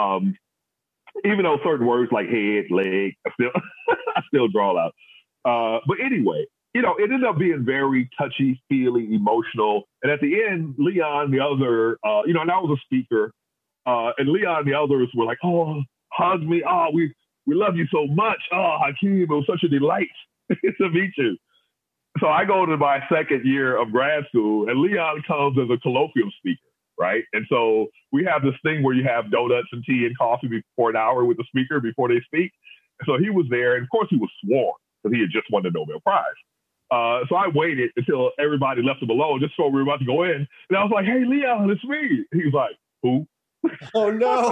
Even though certain words like head, leg, I still drawl out. But anyway, it ended up being very touchy, feely, emotional. And at the end, Leon, the other, and I was a speaker, and Leon and the others were like, oh, hug me. Oh, we love you so much. Oh, Hakeem, it was such a delight to meet you. So I go to my second year of grad school, and Leon comes as a colloquium speaker, right? And so we have this thing where you have donuts and tea and coffee for an hour with the speaker before they speak. So he was there, and of course he was sworn because he had just won the Nobel Prize. So I waited until everybody left him alone just so we were about to go in. And I was like, hey, Leon, it's me. He was like, who? Oh, no.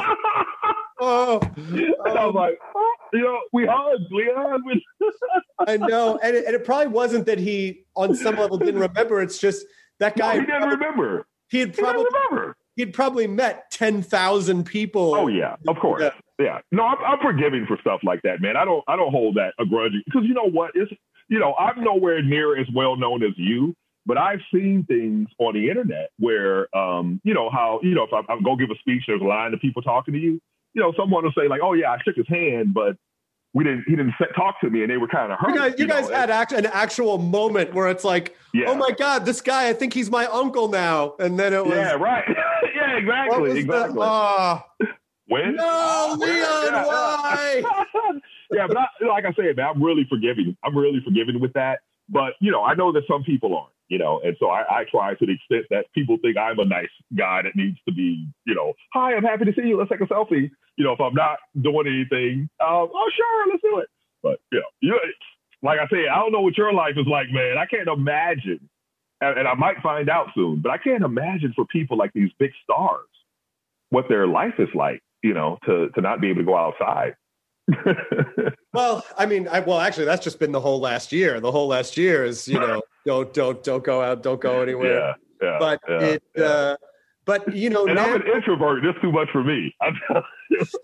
And I was like, we hugged, Leon. I know. And it probably wasn't that he, on some level, didn't remember. It's just that guy. No, he didn't remember. He'd probably met 10,000 people. Oh, yeah, of course. Yeah. No, I'm forgiving for stuff like that, man. I don't hold that a grudge. Because you know what? I'm nowhere near as well known as you, but I've seen things on the internet where, if I go give a speech, there's a line of people talking to you. Someone will say like, oh yeah, I shook his hand, but he didn't talk to me, and they were kind of hurt. You guys had an actual moment where it's like, oh my God, this guy, I think he's my uncle now. And then it was. Yeah, right. Yeah, exactly. When? No, Leon, why? Yeah, but like I said, man, I'm really forgiving with that. But, I know that some people aren't, and so I try to the extent that people think I'm a nice guy that needs to be, hi, I'm happy to see you. Let's take a selfie. If I'm not doing anything, oh, sure, let's do it. But, like I said, I don't know what your life is like, man. I can't imagine, and I might find out soon, but I can't imagine for people like these big stars what their life is like, to not be able to go outside. Well, I mean, actually, that's just been the whole last year. The whole last year is, don't go out, don't go anywhere. Yeah. But and now, I'm an introvert. That's too much for me.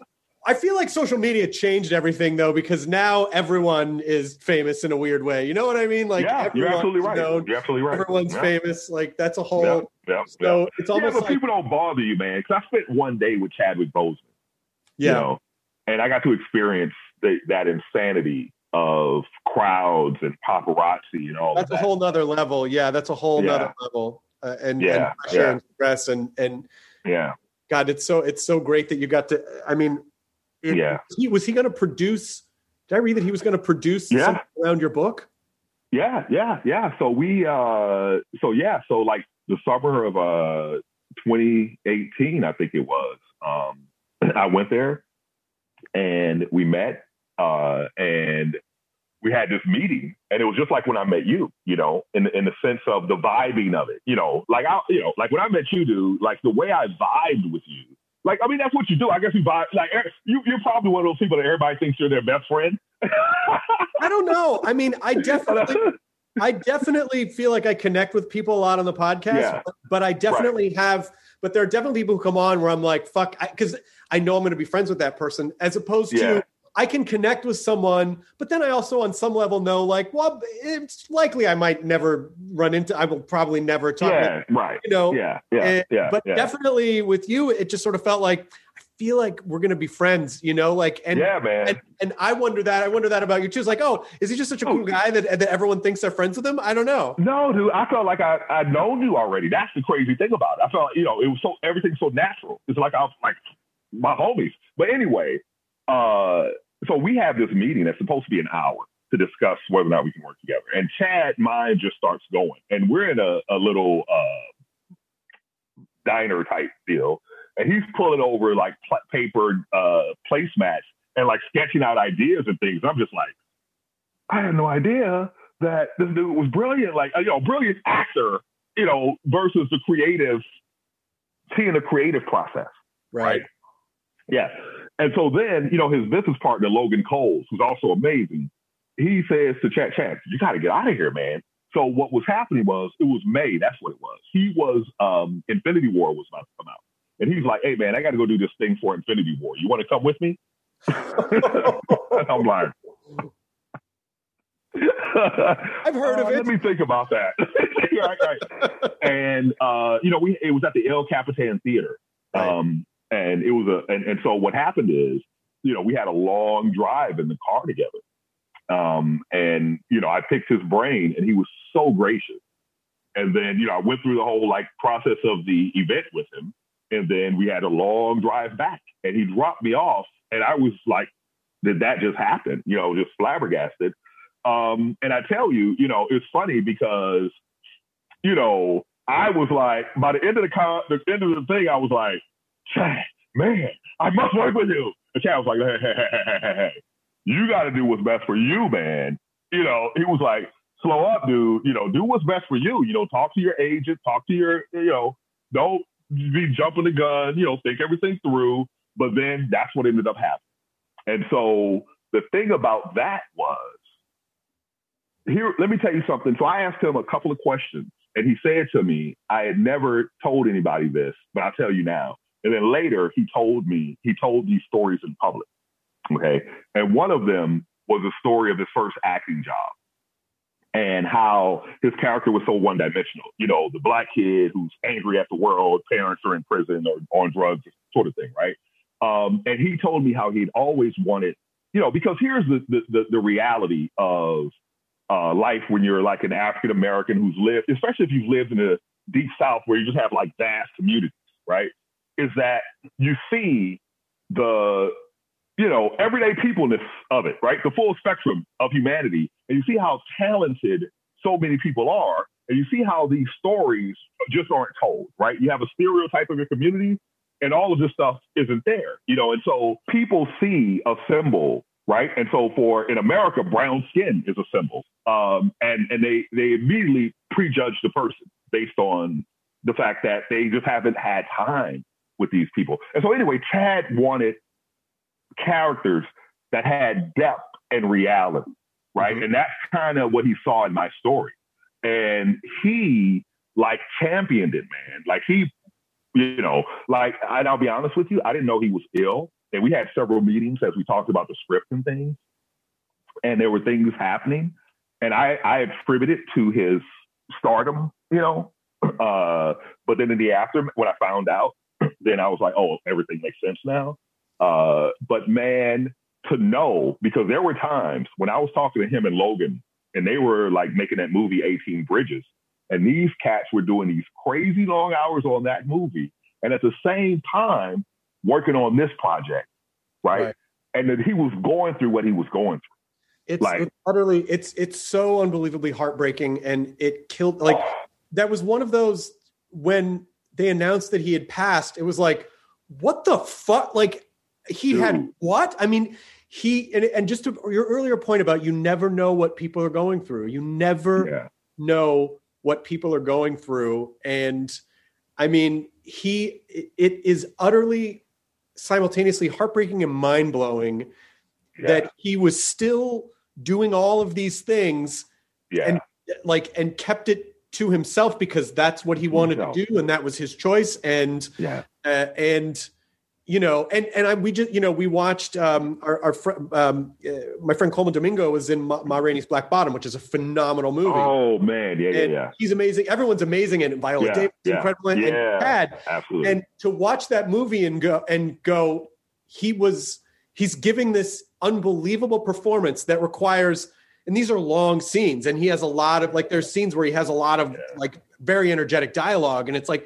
I feel like social media changed everything though, because now everyone is famous in a weird way. You know what I mean? Like, you're absolutely right. Known, you're absolutely right. Everyone's famous. Like, that's a whole. So it's almost but like people don't bother you, man. Because I spent one day with Chadwick Boseman. Yeah. You know, and I got to experience that insanity of crowds and paparazzi and all. That's a whole nother level. Yeah, that's a whole nother level. And pressure and stress and God, it's so great that you got to. I mean, was he going to produce? Did I read that he was going to produce something around your book? Yeah. So so like the summer of 2018, I think it was. I went there and we met and we had this meeting, and it was just like when I met you, you know, in the sense of the vibing of it, you know, like like when I met you, dude, like the way I vibed with you, like, I mean, that's what you do. I guess you vibe, like you're probably one of those people that everybody thinks you're their best friend. I don't know. I mean, I definitely feel like I connect with people a lot on the podcast, but I definitely have. But there are definitely people who come on where I'm like, fuck, because I know I'm going to be friends with that person, as opposed to I can connect with someone, but then I also on some level know, like, well, it's likely I might never run into, I will probably never talk. You know, but definitely with you, it just sort of felt like, I feel like we're going to be friends, you know, like, and man. And I wonder that about you too. It's like, oh, is he just such a cool guy that everyone thinks they're friends with him? I don't know. No, dude, I felt like I'd known you already. That's the crazy thing about it. I felt, you know, it was everything's so natural. It's like I was like my homies. But anyway, so we have this meeting that's supposed to be an hour to discuss whether or not we can work together. And Chad, mine just starts going. And we're in a little diner type deal. And he's pulling over like papered placemats and like sketching out ideas and things. And I'm just like, I had no idea that this dude was brilliant. Like, you know, brilliant actor, you know, versus the creative, seeing the creative process. Right. Yeah. And so then, you know, his business partner, Logan Coles, who's also amazing, he says to Chad, you got to get out of here, man. So what was happening was, it was May. That's what it was. He was, Infinity War was about to come out. And he's like, hey, man, I got to go do this thing for Infinity War. You want to come with me? I'm like, I've heard of it. Let me think about that. right. And, you know, it was at the El Capitan Theater. And it was and so what happened is, you know, we had a long drive in the car together. And, you know, I picked his brain and he was so gracious. And then, you know, I went through the whole like process of the event with him. And then we had a long drive back and he dropped me off. And I was like, did that just happen? You know, just flabbergasted. And I tell you, you know, it's funny because, you know, I was like, by the end of the thing, I was like, Chad, man, I must work with you. And Chad was like, hey, you got to do what's best for you, man. You know, he was like, slow up, dude. You know, do what's best for you. You know, talk to your agent, talk to your, you know, don't be jumping the gun, you know, think everything through. But then that's what ended up happening. And so the thing about that was, here, let me tell you something. So I asked him a couple of questions and he said to me, I had never told anybody this, but I'll tell you now. And then later he told these stories in public. Okay. And one of them was a story of his first acting job and how his character was so one-dimensional. You know, the black kid who's angry at the world, parents are in prison or on drugs, sort of thing, right? And he told me how he'd always wanted, you know, because here's the reality of life when you're like an African-American who's lived, especially if you've lived in the deep South where you just have like vast communities, right? Is that you see the, you know, everyday peopleness of it, right? The full spectrum of humanity. And you see how talented so many people are. And you see how these stories just aren't told, right? You have a stereotype of your community and all of this stuff isn't there, you know? And so people see a symbol, right? And so in America, brown skin is a symbol. And they immediately prejudge the person based on the fact that they just haven't had time with these people. And so anyway, Chad wanted characters that had depth and reality, right? Mm-hmm. And that's kind of what he saw in my story. And he like championed it, man. Like he, you know, like, and I'll be honest with you, I didn't know he was ill and we had several meetings as we talked about the script and things, and there were things happening, and I attributed to his stardom, but then in the after, when I found out, then I was like, oh, everything makes sense now. But man, to know, because there were times when I was talking to him and Logan, and they were like making that movie 18 Bridges, and these cats were doing these crazy long hours on that movie, and at the same time working on this project, right? And that he was going through what he was going through. It's utterly, it's so unbelievably heartbreaking, and it killed. Like that was one of those when they announced that he had passed. It was like, what the fuck? Like he had what? I mean, and just to your earlier point about you never know what people are going through. You never know what people are going through, and I mean, it is utterly simultaneously heartbreaking and mind blowing that he was still doing all of these things and kept it to himself because that's what he wanted to do. And that was his choice. And, we watched our friend, my friend Coleman Domingo was in Ma Rainey's Black Bottom, which is a phenomenal movie. Oh man. Yeah. He's amazing. Everyone's amazing. And Viola Davis is incredible. And Chad, absolutely. And to watch that movie and go, he's giving this unbelievable performance that requires, and these are long scenes, and he has a lot of there's scenes where he has a lot of very energetic dialogue, and it's like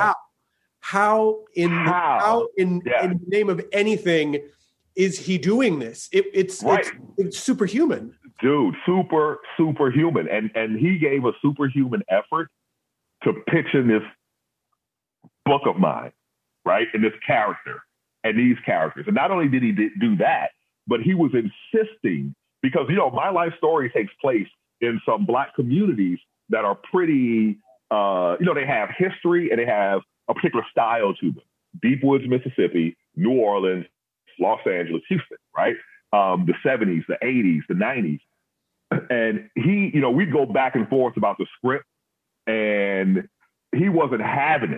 how in the name of anything is he doing this? It's superhuman, dude, superhuman, and he gave a superhuman effort to pitch in this book of mine, right, in this character and these characters, and not only did he do that, but he was insisting, because, my life story takes place in some Black communities that are pretty, they have history and they have a particular style to them. Deep Woods, Mississippi, New Orleans, Los Angeles, Houston, right? The 70s, the 80s, the 90s. And he, we'd go back and forth about the script, and he wasn't having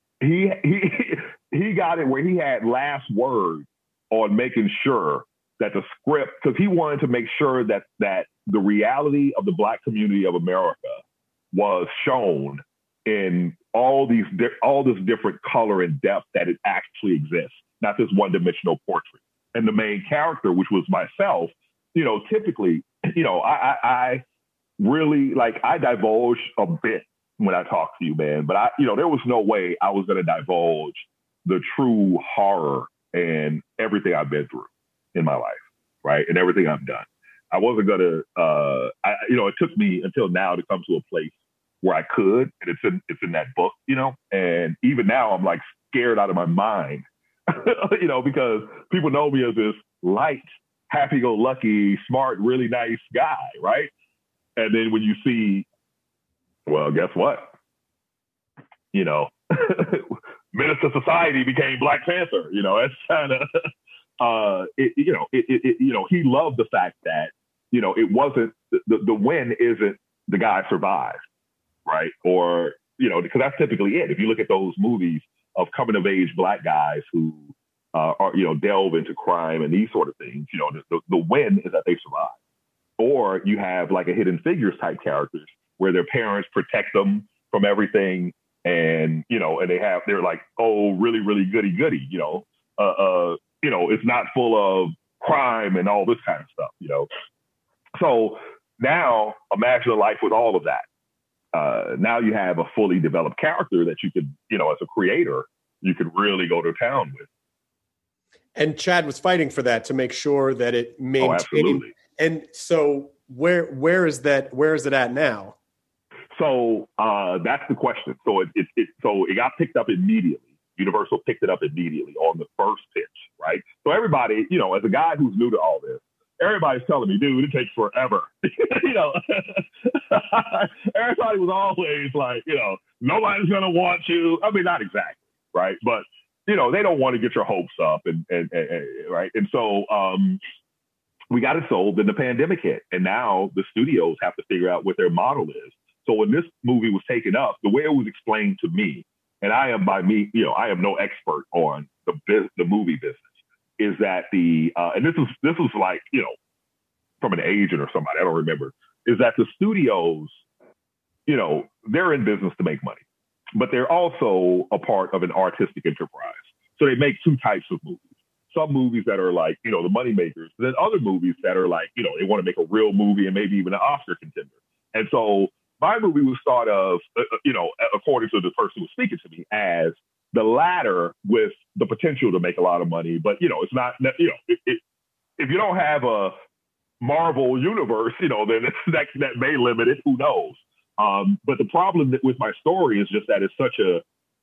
it. He got it where he had last word on making sure that the script, because he wanted to make sure that the reality of the Black community of America was shown in all this different color and depth that it actually exists, not this one-dimensional portrait. And the main character, which was myself, typically, I really I divulge a bit when I talk to you, man. But there was no way I was going to divulge the true horror and everything I've been through in my life, right? And everything I've done. I wasn't going to, it took me until now to come to a place where I could, and it's in that book, and even now I'm scared out of my mind, because people know me as this light, happy-go-lucky, smart, really nice guy, right? And then when you see, well, guess what? Menace to Society became Black Panther. It's kind of, he loved the fact that, it wasn't, the win isn't the guy survived, right? Or, because that's typically it. If you look at those movies of coming of age Black guys who are, delve into crime and these sort of things, the win is that they survive. Or you have a Hidden Figures type characters where their parents protect them from everything. And, and they're really, really goody, it's not full of crime and all this kind of stuff, So now imagine a life with all of that. Now you have a fully developed character that you could, as a creator, you could really go to town with. And Chad was fighting for that to make sure that it maintained. Oh, absolutely. And so where is it at now? So that's the question. So it got picked up immediately. Universal picked it up immediately on the first pitch, right? So everybody, as a guy who's new to all this, everybody's telling me, dude, it takes forever. Everybody was always nobody's gonna want you. I mean, not exactly, right? But they don't want to get your hopes up, and right. And so we got it sold. Then the pandemic hit, and now the studios have to figure out what their model is. So when this movie was taken up, the way it was explained to me, and I am no expert on the movie business, is that and this is like, from an agent or somebody, I don't remember, is that the studios, they're in business to make money, but they're also a part of an artistic enterprise. So they make two types of movies. Some movies that are like, the money makers, then other movies that are like, they want to make a real movie and maybe even an Oscar contender. And so my movie was thought of, according to the person who was speaking to me, as the latter with the potential to make a lot of money. But, it's not, if you don't have a Marvel universe, then that may limit it. Who knows? But the problem with my story is just that it's such a,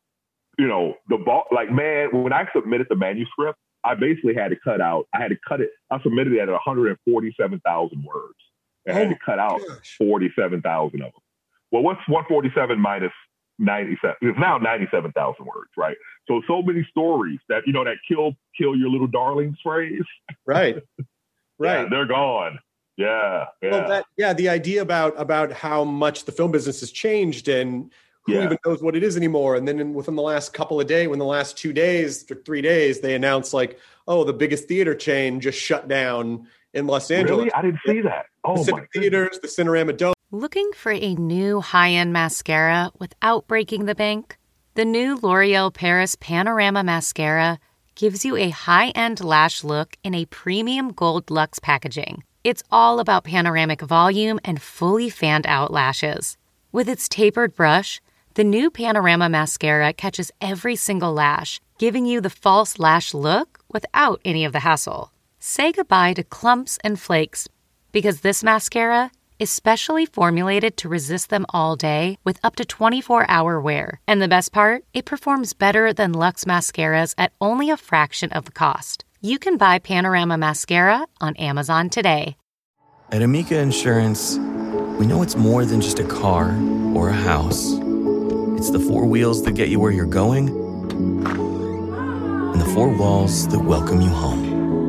when I submitted the manuscript, I basically had to cut it. I submitted it at 147,000 words. I had to cut out 47,000 of them. Well, what's 147 minus 97? It's now 97,000 words, right? So many stories that, that kill your little darlings phrase. Right. Yeah, they're gone. Yeah. Well, the idea about how much the film business has changed and who even knows what it is anymore. And then within the last couple of days, when the last 2 days or 3 days, they announced like, oh, the biggest theater chain just shut down in Los Angeles. Really? I didn't see that. Oh, Pacific Theaters, the Cinerama Dome. Looking for a new high-end mascara without breaking the bank? The new L'Oreal Paris Panorama Mascara gives you a high-end lash look in a premium gold luxe packaging. It's all about panoramic volume and fully fanned-out lashes. With its tapered brush, the new Panorama Mascara catches every single lash, giving you the false lash look without any of the hassle. Say goodbye to clumps and flakes, because this mascara is specially formulated to resist them all day with up to 24-hour wear. And the best part? It performs better than Luxe mascaras at only a fraction of the cost. You can buy Panorama Mascara on Amazon today. At Amica Insurance, we know it's more than just a car or a house. It's the four wheels that get you where you're going and the four walls that welcome you home.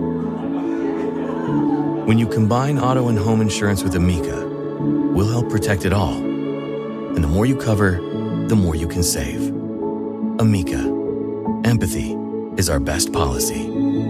When you combine auto and home insurance with Amica, we'll help protect it all. And the more you cover, the more you can save. Amica. Empathy is our best policy.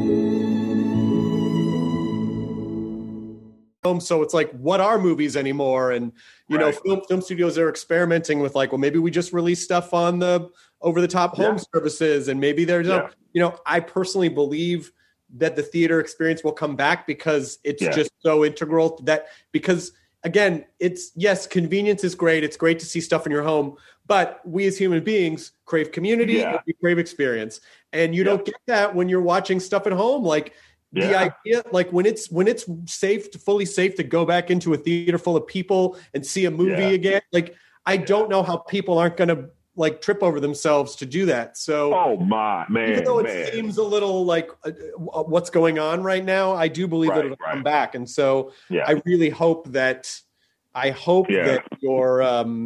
So it's like, what are movies anymore? And, film studios are experimenting with like, well, maybe we just release stuff on the over-the-top home services. And maybe there's, I personally believe that the theater experience will come back because it's just so integral to that. Because again, convenience is great. It's great to see stuff in your home, but we as human beings crave community and we crave experience. And you don't get that when you're watching stuff at home. Like the idea, like when it's fully safe to go back into a theater full of people and see a movie again. Like, I don't know how people aren't going to like trip over themselves to do that. So, oh my man, even though it seems a little like what's going on right now, I do believe that it'll come back. And so I really hope that, that your,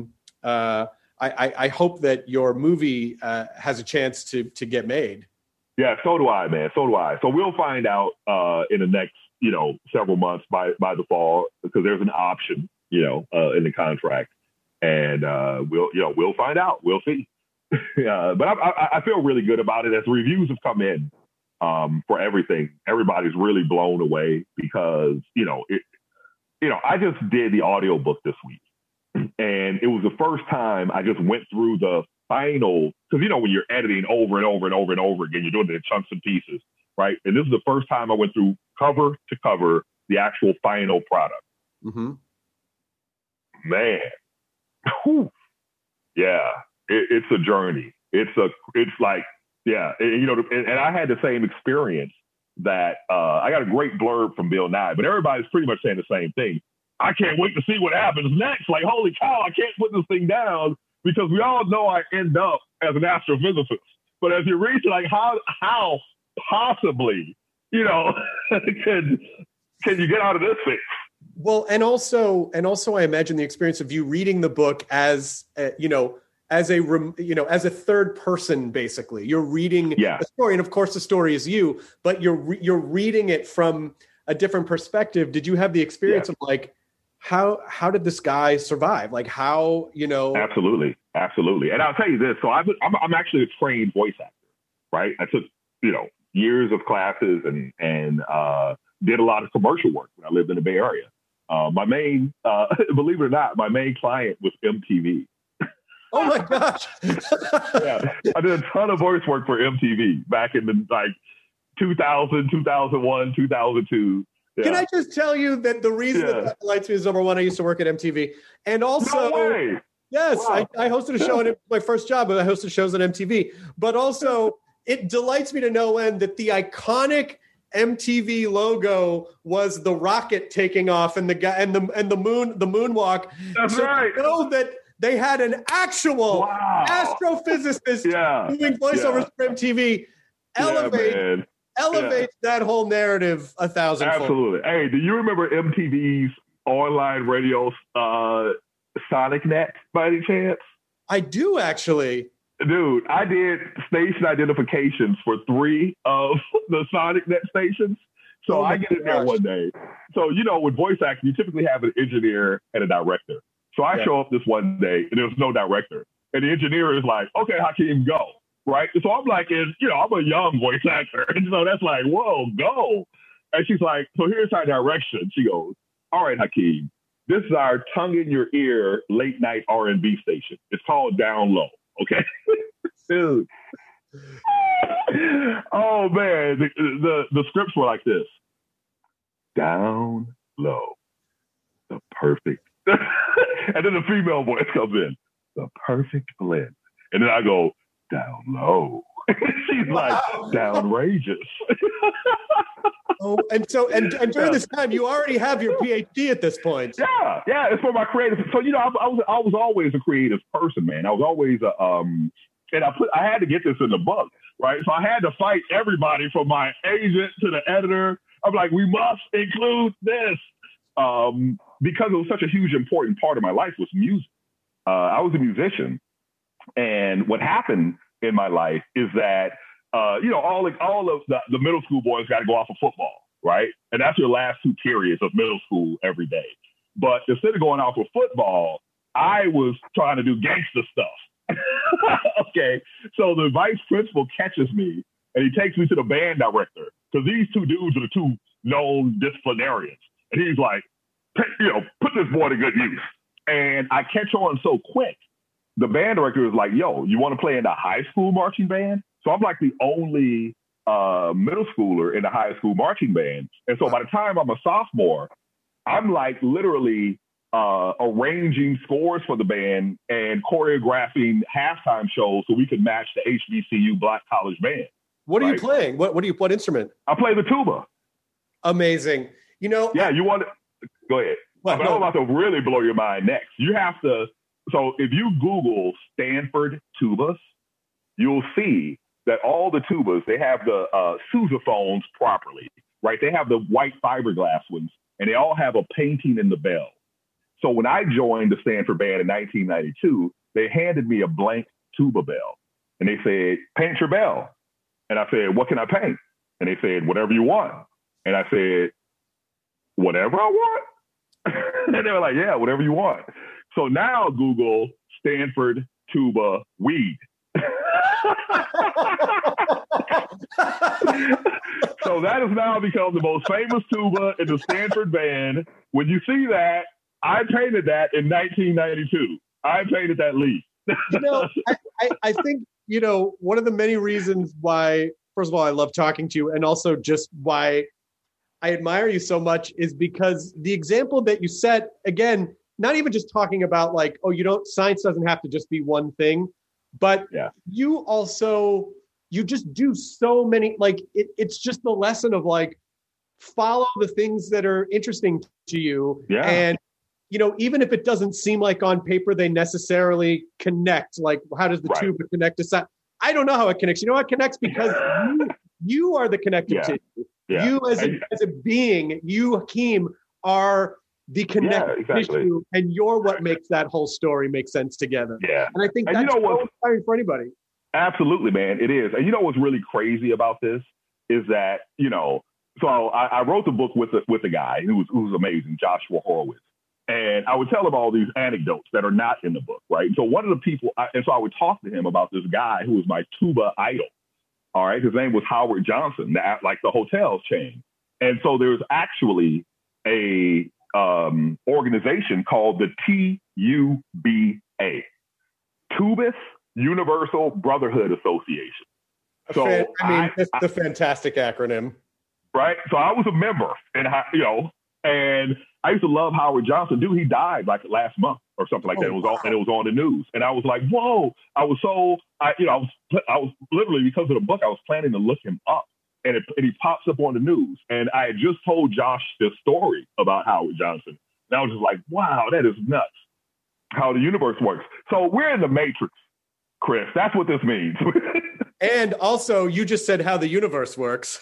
I hope that your movie has a chance to get made. Yeah, so do I, man. So do I. So we'll find out in the next, several months by the fall, because there's an option, in the contract. And we'll find out. We'll see. But I feel really good about it. As reviews have come in for everything, everybody's really blown away because I just did the audiobook this week, and it was the first time I just went through the final, because when you're editing over and over and over and over again, you're doing it in chunks and pieces, right? And this is the first time I went through cover to cover the actual final product. Mm-hmm. Man. Whew. Yeah, it's a journey. And I had the same experience that I got a great blurb from Bill Nye, but everybody's pretty much saying the same thing. I can't wait to see what happens next. Like, holy cow, I can't put this thing down because we all know I end up as an astrophysicist. But as you read, like, how possibly, can you get out of this thing? Well, and also, I imagine the experience of you reading the book as as a third person, basically. You're reading the story, and of course, the story is you, but you're reading it from a different perspective. Did you have the experience of like, how did this guy survive? Like, how Absolutely. And I'll tell you this. So I'm actually a trained voice actor, right? I took years of classes and did a lot of commercial work when I lived in the Bay Area. My main, believe it or not, my main client was MTV. Oh my gosh. Yeah, I did a ton of voice work for MTV back in the 2000, 2001, 2002. Yeah. Can I just tell you that the reason that delights me is, number one, I used to work at MTV. And also, no way. Yes, Wow. I hosted a show on my first job, but I hosted shows on MTV. But also, it delights me to no end that the iconic MTV logo was the rocket taking off and the guy and the moonwalk. That's right. You know that they had an actual astrophysicist doing voiceovers for MTV. Elevate that whole narrative 1,000 Absolutely. Hey, do you remember MTV's online radio Sonic Net by any chance? I do, actually. Dude, I did station identifications for 3 of the Sonic Net stations. So I get in there one day. So, with voice acting, you typically have an engineer and a director. So I show up this one day and there's no director. And the engineer is like, okay, Hakeem, go. Right? So I'm like, I'm a young voice actor. And so that's like, whoa, go. And she's like, so here's our direction. She goes, all right, Hakeem, this is our tongue in your ear late night R&B station. It's called Down Low. Okay. Dude. Oh man. The scripts were like this. Down low. The perfect. And then the female voice comes in. The perfect blend. And then I go, down low. She's like, downrageous. And during this time, you already have your PhD at this point. Yeah, it's for my creative. So I was always a creative person, man. I was always and I had to get this in the book, right? So I had to fight everybody from my agent to the editor. I'm like, we must include this because it was such a huge, important part of my life was music. I was a musician. And what happened in my life is that, all of the middle school boys got to go off of football, right? And that's your last 2 periods of middle school every day. But instead of going off of football, I was trying to do gangster stuff. Okay. So the vice principal catches me and he takes me to the band director because these 2 dudes are the 2 known disciplinarians. And he's like, put this boy to good use. And I catch on so quick. The band director is like, yo, you want to play in the high school marching band? So I'm like the only middle schooler in the high school marching band. And so by the time I'm a sophomore, I'm like literally arranging scores for the band and choreographing halftime shows so we could match the HBCU Black College Band. What are you playing? What instrument? I play the tuba. Amazing. Yeah, you want to go ahead. But I'm about to really blow your mind next. You have to. So if you Google Stanford tubas, you'll see that all the tubas, they have the sousaphones properly, right? They have the white fiberglass ones, and they all have a painting in the bell. So when I joined the Stanford band in 1992, they handed me a blank tuba bell, and they said, paint your bell. And I said, what can I paint? And they said, whatever you want. And I said, whatever I want? And they were like, yeah, whatever you want. So now Google Stanford tuba weed. So that has now become the most famous tuba in the Stanford band. When you see that, I painted that in 1992. I painted that leaf. I think, one of the many reasons why, first of all, I love talking to you, and also just why I admire you so much is because the example that you set, again, not even just talking about like, science doesn't have to just be one thing, but you just do so many, like, it's just the lesson of like, follow the things that are interesting to you. Yeah. And, even if it doesn't seem like on paper, they necessarily connect, like how does the tuba connect to science? I don't know how it connects. You know how it connects? Because you are the connective tissue. Yeah. You as a being, you, Hakeem, are the connective tissue, and you're what makes that whole story make sense together. Yeah. And I think that's so inspiring for anybody. Absolutely, man. It is. And what's really crazy about this is that, so I wrote the book with a guy who was amazing, Joshua Horowitz. And I would tell him all these anecdotes that are not in the book, right? So one of the people, so I would talk to him about this guy who was my tuba idol. All right. His name was Howard Johnson, like the hotel chain. And so there's actually a organization called the TUBA, Tubis Universal Brotherhood Association. So it's a fantastic acronym. Right. So I was a member, and I used to love Howard Johnson. Dude, he died like last month or something like that. It was on the news, and I was like, whoa! I was literally, because of the book, I was planning to look him up, and he pops up on the news, and I had just told Josh this story about Howard Johnson, and I was just like, wow, that is nuts, how the universe works. So we're in the Matrix, Chris. That's what this means. And also, you just said how the universe works.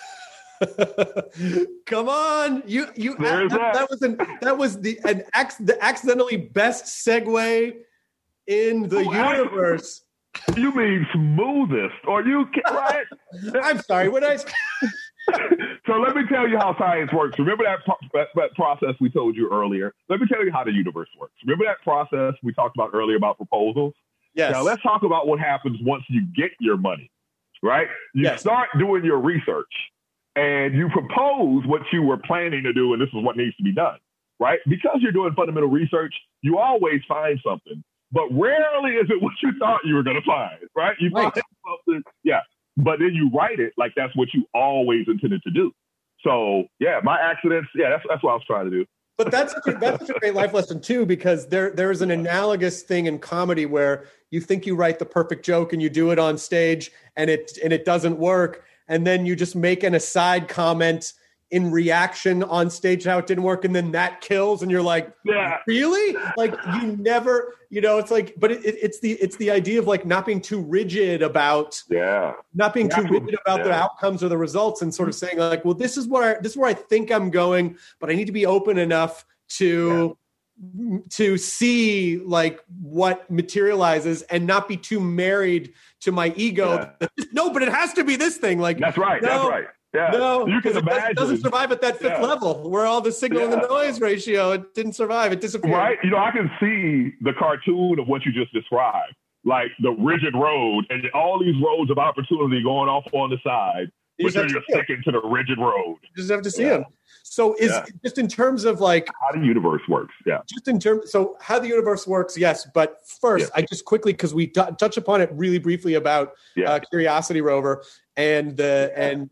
Come on, that was the accidentally best segue in the universe. You mean smoothest, or you right? I'm sorry. What I? So let me tell you how science works. Remember that process we told you earlier? Let me tell you how the universe works. Remember that process we talked about earlier about proposals? Yes. Now let's talk about what happens once you get your money. Right? You start doing your research. And you propose what you were planning to do, and this is what needs to be done, right? Because you're doing fundamental research, you always find something, but rarely is it what you thought you were going to find, right? You find something, but then you write it like that's what you always intended to do. So, my accidents, that's what I was trying to do. But that's a great life lesson too, because there is an analogous thing in comedy where you think you write the perfect joke and you do it on stage and it doesn't work. And then you just make an aside comment in reaction on stage how it didn't work, and then that kills, and you're like, really? Like you never, it's like, but it's the idea of like not being too rigid about, the outcomes or the results, and sort of saying like, well, this is where I think I'm going, but I need to be open enough to see like what materializes and not be too married to my ego. No, but it has to be this thing. Like that's right. Yeah. No, you can imagine. It doesn't survive at that fifth level where all the signal and the noise ratio, it didn't survive. It disappeared. Right. I can see the cartoon of what you just described, like the rigid road and all these roads of opportunity going off on the side, but you're just sticking to the rigid road. You just have to see them. So just in terms of like how the universe works. Yeah. Just in terms, so how the universe works. Yes. But first I just quickly, cause we touch upon it really briefly about Curiosity Rover and then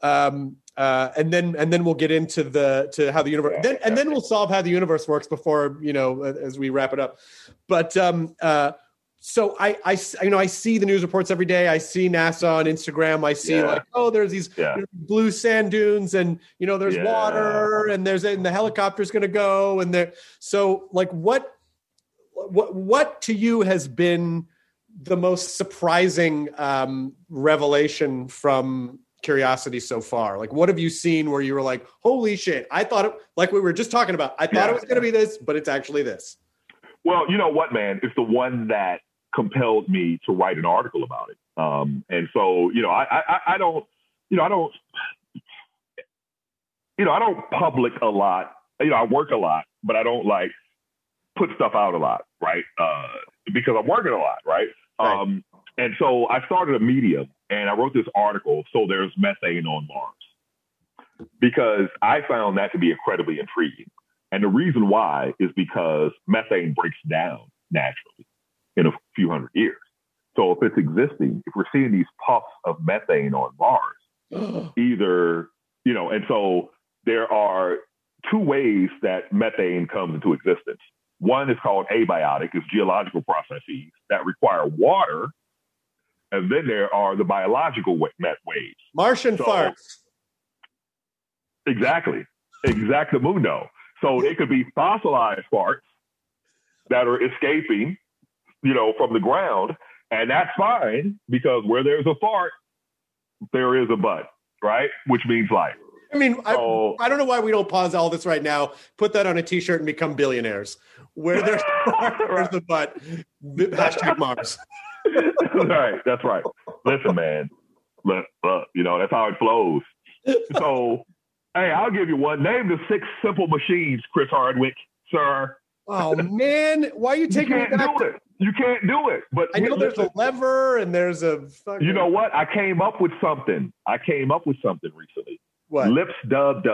we'll get into how the universe, then we'll solve how the universe works before, as we wrap it up. But, so I see the news reports every day. I see NASA on Instagram. I see there's these blue sand dunes, and there's water, and the helicopter's going to go, and there. So like, what to you has been the most surprising revelation from Curiosity so far? Like, what have you seen where you were like, holy shit, I thought it, like we were just talking about, I thought it was going to be this, but it's actually this. Well, you know what, man, it's the one that compelled me to write an article about it. And so, I don't public a lot. I work a lot, but I don't like put stuff out a lot. Right. Because I'm working a lot. Right. And so I started a medium and I wrote this article. So there's methane on Mars, because I found that to be incredibly intriguing. And the reason why is because methane breaks down naturally in a few hundred years. So if it's existing, if we're seeing these puffs of methane on Mars, either, and so there are two ways that methane comes into existence. One is called abiotic, is geological processes that require water. And then there are the biological waves. Martian farts. Exactly. Exactamundo. So it could be fossilized farts that are escaping, from the ground. And that's fine, because where there's a fart, there is a butt, right? Which means life. I mean, so, I don't know why we don't pause all this right now, put that on a t-shirt and become billionaires. Where there's a fart, there's the butt. Hashtag Mars. That's right. Listen, man. Look, that's how it flows. So, hey, I'll give you one. Name the 6 simple machines, Chris Hardwick, sir. Oh, man. Why are you taking me back? You can't do it. But I know there's a lever and there's a fucking... You know what? I came up with something recently. What? Lips dub.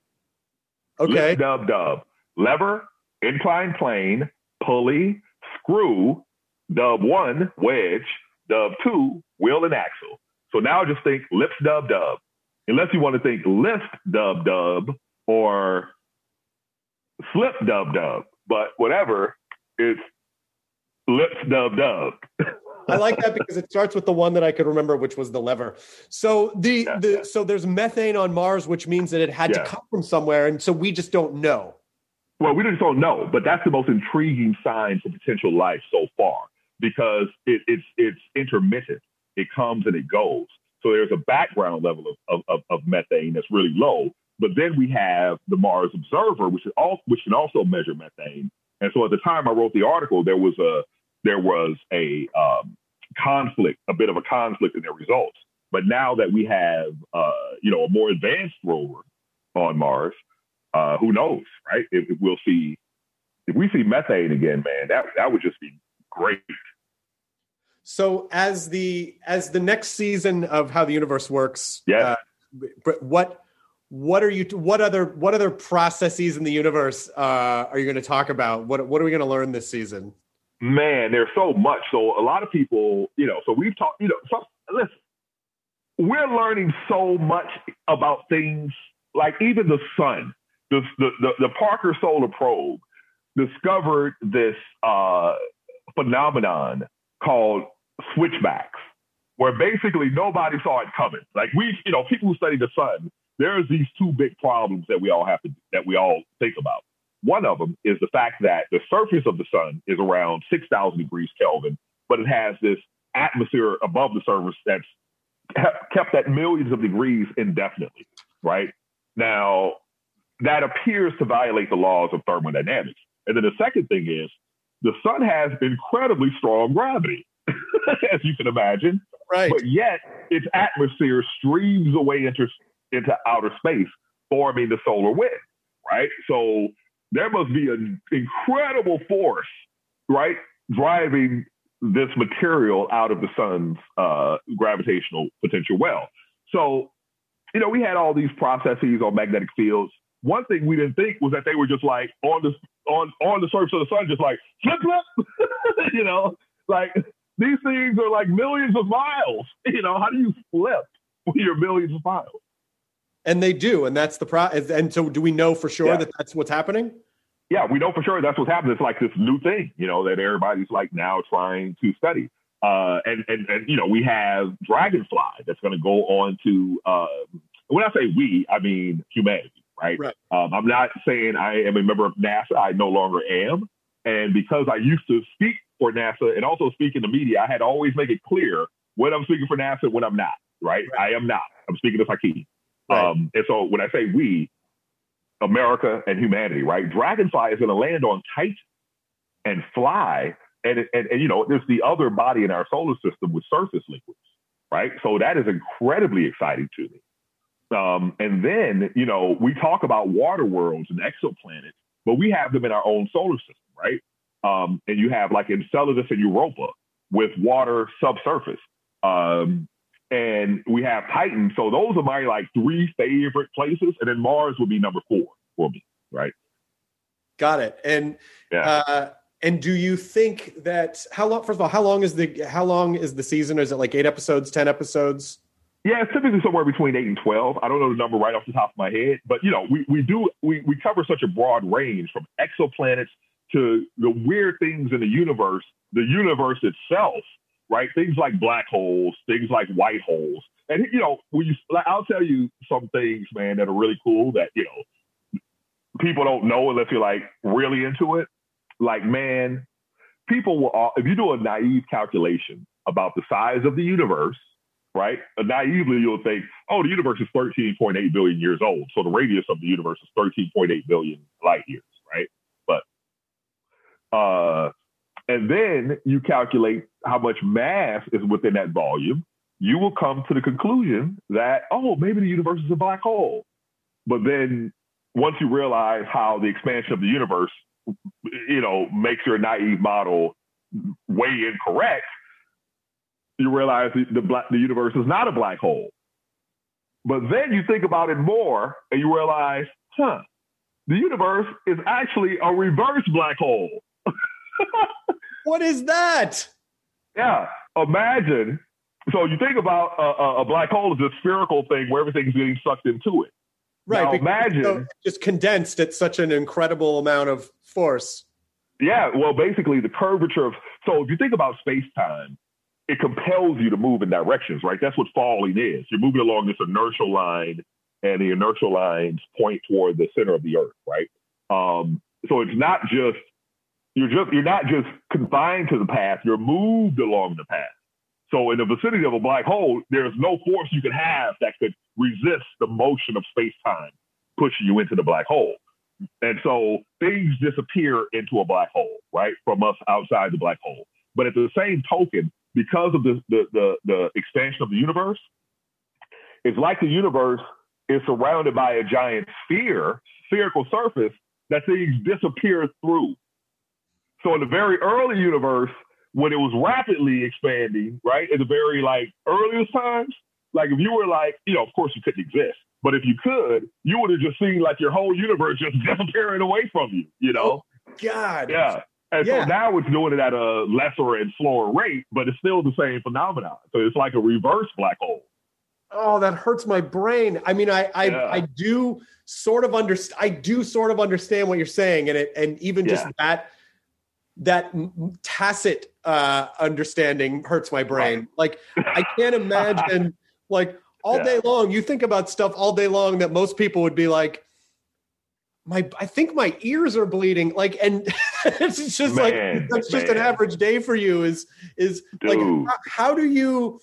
Okay. Lips dub. Lever, inclined plane, pulley, screw, dub 1, wedge, dub 2, wheel and axle. So now just think lips dub. Unless you want to think lift dub or slip dub. But whatever, it's lips dub. I like that because it starts with the one that I could remember, which was the lever. So so there's methane on Mars, which means that it had to come from somewhere, and so we just don't know. Well, we just don't know, but that's the most intriguing sign for potential life so far because it's intermittent. It comes and it goes. So there's a background level of methane that's really low. But then we have the Mars Observer, which can also measure methane. And so at the time I wrote the article, there was a conflict, a bit of a conflict in their results. But now that we have a more advanced rover on Mars, who knows, right? If we see methane again, man, that would just be great. So as the next season of How the Universe Works, what other processes in the universe are you going to talk about? What are we going to learn this season? Man, there's so much. So a lot of people, so we've talked, listen, we're learning so much about things like even the sun. The Parker Solar Probe discovered this phenomenon called switchbacks, where basically nobody saw it coming. Like people who study the sun, there's these two big problems that we all think about. One of them is the fact that the surface of the sun is around 6,000 degrees Kelvin, but it has this atmosphere above the surface that's kept at millions of degrees indefinitely, right? Now, that appears to violate the laws of thermodynamics. And then the second thing is the sun has incredibly strong gravity, as you can imagine. Right. But yet its atmosphere streams away into outer space, forming the solar wind, right? So there must be an incredible force, right, driving this material out of the sun's gravitational potential well. So, we had all these processes on magnetic fields. One thing we didn't think was that they were just like on the surface of the sun, just like flip, like these things are like millions of miles. How do you flip when you're millions of miles? And they do, and that's and so do we know for sure that that's what's happening? Yeah, we know for sure that's what's happening. It's like this new thing, that everybody's like now trying to study. And we have Dragonfly that's going to go on to, when I say we, I mean humanity, right? I'm not saying I am a member of NASA. I no longer am. And because I used to speak for NASA and also speak in the media, I had to always make it clear when I'm speaking for NASA and when I'm not, right? I am not. I'm speaking to Hakeem. Right. And so when I say we, America and humanity, right? Dragonfly is going to land on Titan and fly. And there's the other body in our solar system with surface liquids, right? So that is incredibly exciting to me. And then, we talk about water worlds and exoplanets, but we have them in our own solar system, right? And you have like Enceladus and Europa with water subsurface. And we have Titan. So those are my like 3 favorite places. And then Mars would be number 4 for me, right? Got it. And and do you think that how long is the season? Is it like 8 episodes, 10 episodes? Yeah, it's typically somewhere between 8 and 12. I don't know the number right off the top of my head, but we cover such a broad range from exoplanets to the weird things in the universe itself, right? Things like black holes, things like white holes. And, I'll tell you some things, man, that are really cool that, people don't know unless you're like really into it. Like, man, people will, if you do a naive calculation about the size of the universe, right? Naively, you'll think, oh, the universe is 13.8 billion years old. So the radius of the universe is 13.8 billion light years, right? But, and then you calculate how much mass is within that volume, you will come to the conclusion that, oh, maybe the universe is a black hole. But then once you realize how the expansion of the universe, makes your naive model way incorrect, you realize the universe is not a black hole. But then you think about it more and you realize, the universe is actually a reverse black hole. What is that? Yeah, imagine. So you think about a black hole is a spherical thing where everything's getting sucked into it. Right. Now imagine it's just condensed at such an incredible amount of force. Yeah, well, basically the curvature of, so if you think about space-time, it compels you to move in directions, right? That's what falling is. You're moving along this inertial line, and the inertial lines point toward the center of the Earth, right? So it's not just, you're not just confined to the path, you're moved along the path. So in the vicinity of a black hole, there's no force you could have that could resist the motion of space-time pushing you into the black hole. And so things disappear into a black hole, right, from us outside the black hole. But at the same token, because of the expansion of the universe, it's like the universe is surrounded by a giant spherical surface that things disappear through. So in the very early universe, when it was rapidly expanding, right, in the very earliest times, like if you were of course you couldn't exist. But if you could, you would have just seen your whole universe just disappearing away from you, Oh, God. Yeah. And so now it's doing it at a lesser and slower rate, but it's still the same phenomenon. So it's like a reverse black hole. Oh, that hurts my brain. I mean, I do sort of understand what you're saying, and even just that tacit understanding hurts my brain. Like I can't imagine all day long. You think about stuff all day long that most people would be like, I think my ears are bleeding. And it's just that's just an average day for you. Is how do you?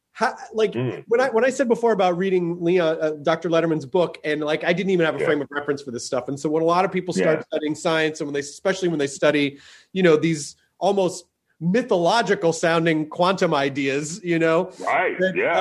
When I said before about reading Dr. Letterman's book, and I didn't even have a frame of reference for this stuff. And so when a lot of people start studying science, and especially when they study, these almost mythological sounding quantum ideas, right?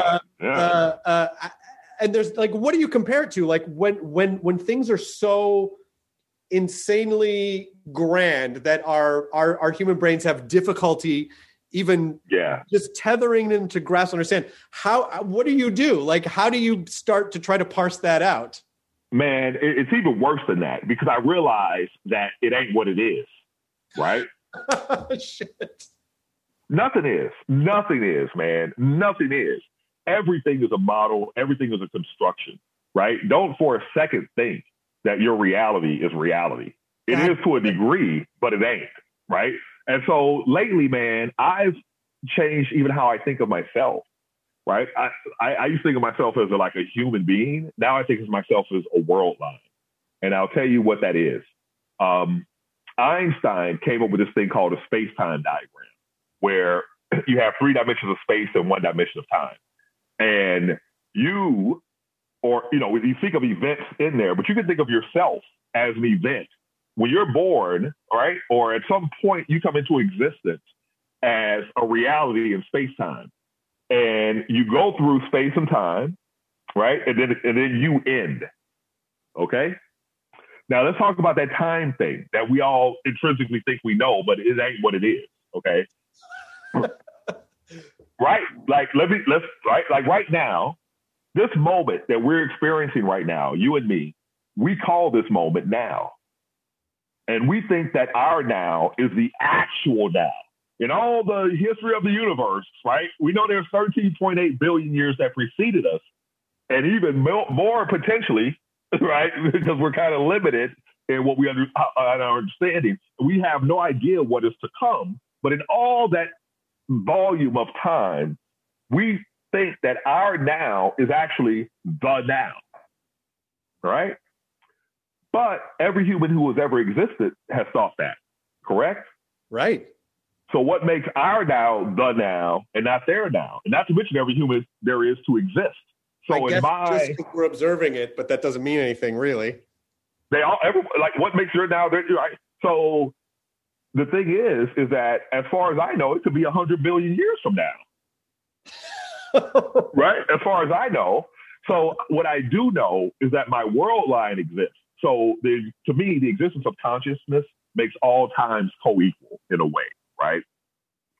And there's what do you compare it to? When things are so insanely grand that our human brains have difficulty even just tethering them to grasp, understand what do you do? How do you start to try to parse that out? Man, it's even worse than that, because I realize that it ain't what it is, right? Shit. Nothing is, man. Nothing is. Everything is a model. Everything is a construction, right? Don't for a second think that your reality is reality. It is to a degree, but it ain't, right? And so lately, man, I've changed even how I think of myself, right? I used to think of myself as a human being. Now I think of myself as a world line. And I'll tell you what that is. Einstein came up with this thing called a space-time diagram, where you have 3 dimensions of space and 1 dimension of time. And you think of events in there, but you can think of yourself as an event. When you're born, right, or at some point you come into existence as a reality in space-time, and you go through space and time, right, and then you end. Okay. Now let's talk about that time thing that we all intrinsically think we know, but it ain't what it is. Okay. Right. Right now, this moment that we're experiencing right now, you and me, we call this moment now. And we think that our now is the actual now. In all the history of the universe, right, we know there's 13.8 billion years that preceded us, and even more potentially, right, because we're kind of limited in what we our understanding. We have no idea what is to come, but in all that volume of time, we think that our now is actually the now, right? But every human who has ever existed has thought that, correct? Right. So what makes our now the now and not their now? And not to mention every human there is to exist. So just think we're observing it, but that doesn't mean anything really. What makes your now? Right? So the thing is that as far as I know, it could be 100 billion years from now. Right? As far as I know. So what I do know is that my world line exists. So to me, the existence of consciousness makes all times co-equal in a way, right?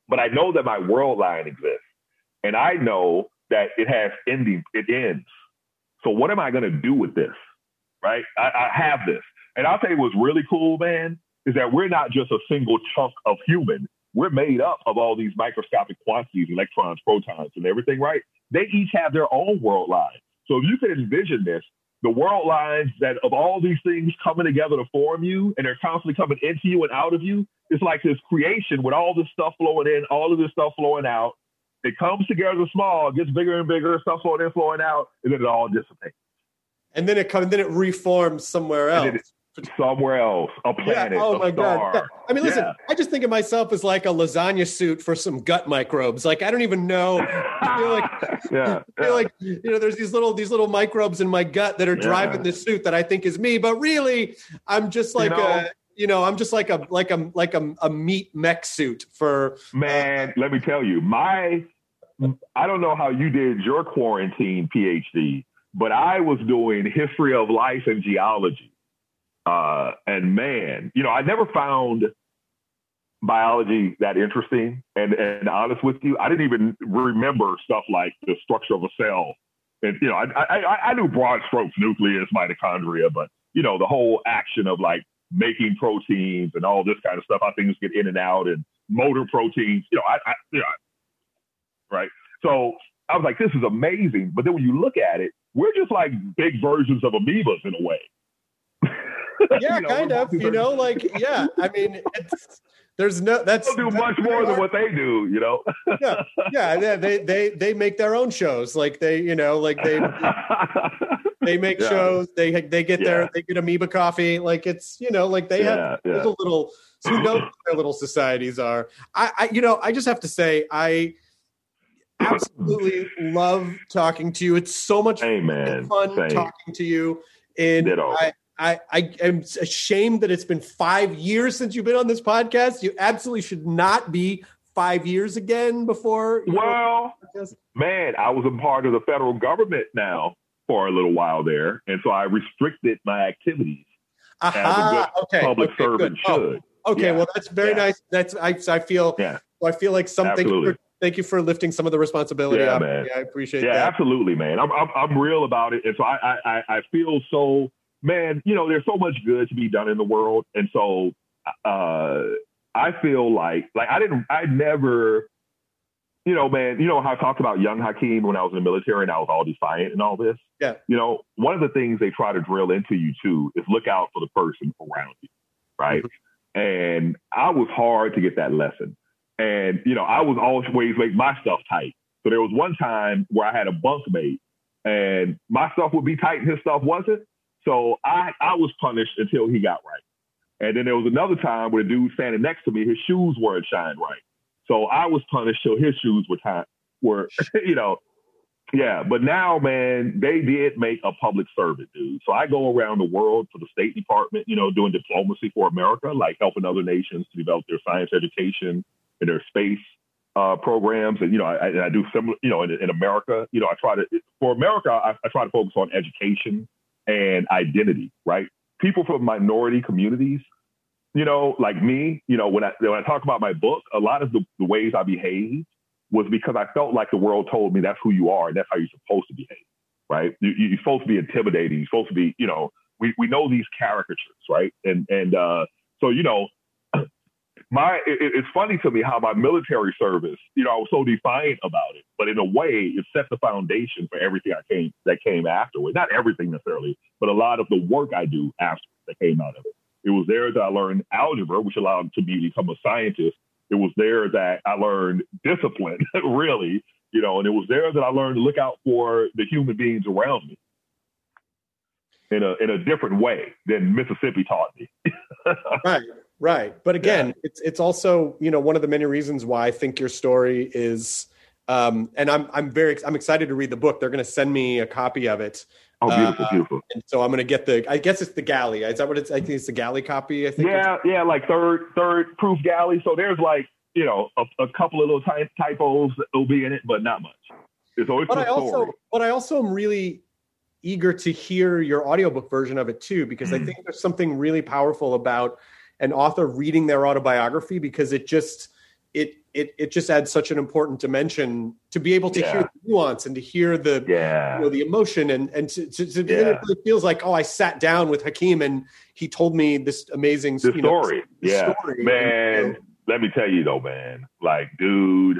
but I know that my world line exists. And I know that it has ending, it ends. So what am I going to do with this? Right? I have this. And I'll tell you what's really cool, man, is that we're not just a single chunk of human. We're made up of all these microscopic quantities, electrons, protons, and everything, right? They each have their own world line. So if you can envision this, the world lines that of all these things coming together to form you, and they're constantly coming into you and out of you, it's like this creation with all this stuff flowing in, all of this stuff flowing out. It comes together small, gets bigger and bigger, stuff flowing in, flowing out, and then it all dissipates. And then it reforms somewhere else. Somewhere else, a planet, oh my star. God. I mean, listen, I just think of myself as like a lasagna suit for some gut microbes. Like, I don't even know. I feel like, there's these little microbes in my gut that are driving this suit that I think is me. But really, I'm just like I'm just like a meat mech suit for. Man, let me tell you, I don't know how you did your quarantine PhD, but I was doing history of life and geology. And man, I never found biology that interesting. And honest with you, I didn't even remember stuff like the structure of a cell. And, I knew broad strokes, nucleus, mitochondria, but, the whole action of like making proteins and all this kind of stuff, how things get in and out and motor proteins, right. So I was like, this is amazing. But then when you look at it, we're just like big versions of amoebas in a way. Yeah, kind of. I mean, there's no. They'll do much more than what they do. They make their own shows. Like they make shows. They get amoeba coffee. Like it's they have a little. So who knows what their little societies are? I just have to say I absolutely love talking to you. It's so much fun talking to you. And I am ashamed that it's been 5 years since you've been on this podcast. You absolutely should not be 5 years again before. Man, I was a part of the federal government now for a little while there. And so I restricted my activities as a good public servant should. Well, that's very nice. I feel like something. Thank you for lifting some of the responsibility off me. I appreciate that. Yeah, absolutely, man. I'm real about it. And so I feel so. Man, there's so much good to be done in the world. And so I feel like I never, man, how I talked about young Hakeem when I was in the military and I was all defiant and all this. Yeah. One of the things they try to drill into you too is look out for the person around you. Right. Mm-hmm. And I was hard to get that lesson. And, I was always make my stuff tight. So there was one time where I had a bunkmate and my stuff would be tight and his stuff wasn't. So I was punished until he got right. And then there was another time where the dude standing next to me, his shoes weren't shined right. So I was punished till his shoes were yeah. But now, man, they did make a public servant, dude. So I go around the world for the State Department, doing diplomacy for America, like helping other nations to develop their science education and their space programs. And, I do similar, in America, I try to focus on education and identity, right? People from minority communities, like me, when I talk about my book, a lot of the ways I behaved was because I felt like the world told me that's who you are and that's how you're supposed to behave, right? You're supposed to be intimidating. You're supposed to be, we know these caricatures, right? And so, it's funny to me how my military service, I was so defiant about it, but in a way it set the foundation for everything that came afterward. Not everything necessarily, but a lot of the work I do after that came out of it. It was there that I learned algebra, which allowed me to become a scientist. It was there that I learned discipline, really, and it was there that I learned to look out for the human beings around me in a different way than Mississippi taught me. Right. But again, it's also, one of the many reasons why I think your story is, and I'm excited to read the book. They're going to send me a copy of it. Oh, beautiful. And so I'm going to get I guess it's the galley. Is that what it's, I think it's the galley copy. I think. Yeah. Like third proof galley. So there's like, a couple of little typos that will be in it, but not much. But I also am really eager to hear your audiobook version of it too, because I think there's something really powerful about an author reading their autobiography, because it just, it just adds such an important dimension to be able to hear the nuance and to hear the the emotion and it feels like, oh, I sat down with Hakeem and he told me this amazing story. Story. Man, let me tell you though, man, like, dude,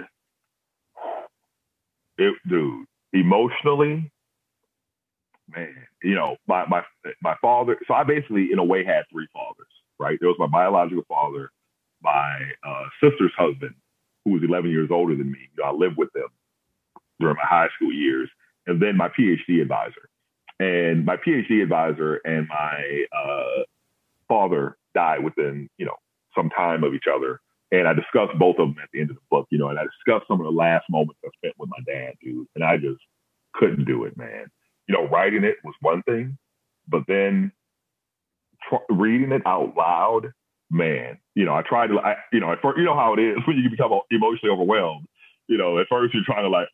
emotionally, man, my father. So I basically, in a way, had three fathers, right? There was my biological father, my sister's husband, who was 11 years older than me. I lived with them during my high school years, and then my PhD advisor. And my PhD advisor and my father died within, some time of each other. And I discussed both of them at the end of the book, and I discussed some of the last moments I spent with my dad, dude. And I just couldn't do it, man. Writing it was one thing, but then reading it out loud, man, I tried to, at first, how it is when you become emotionally overwhelmed. At first you're trying to like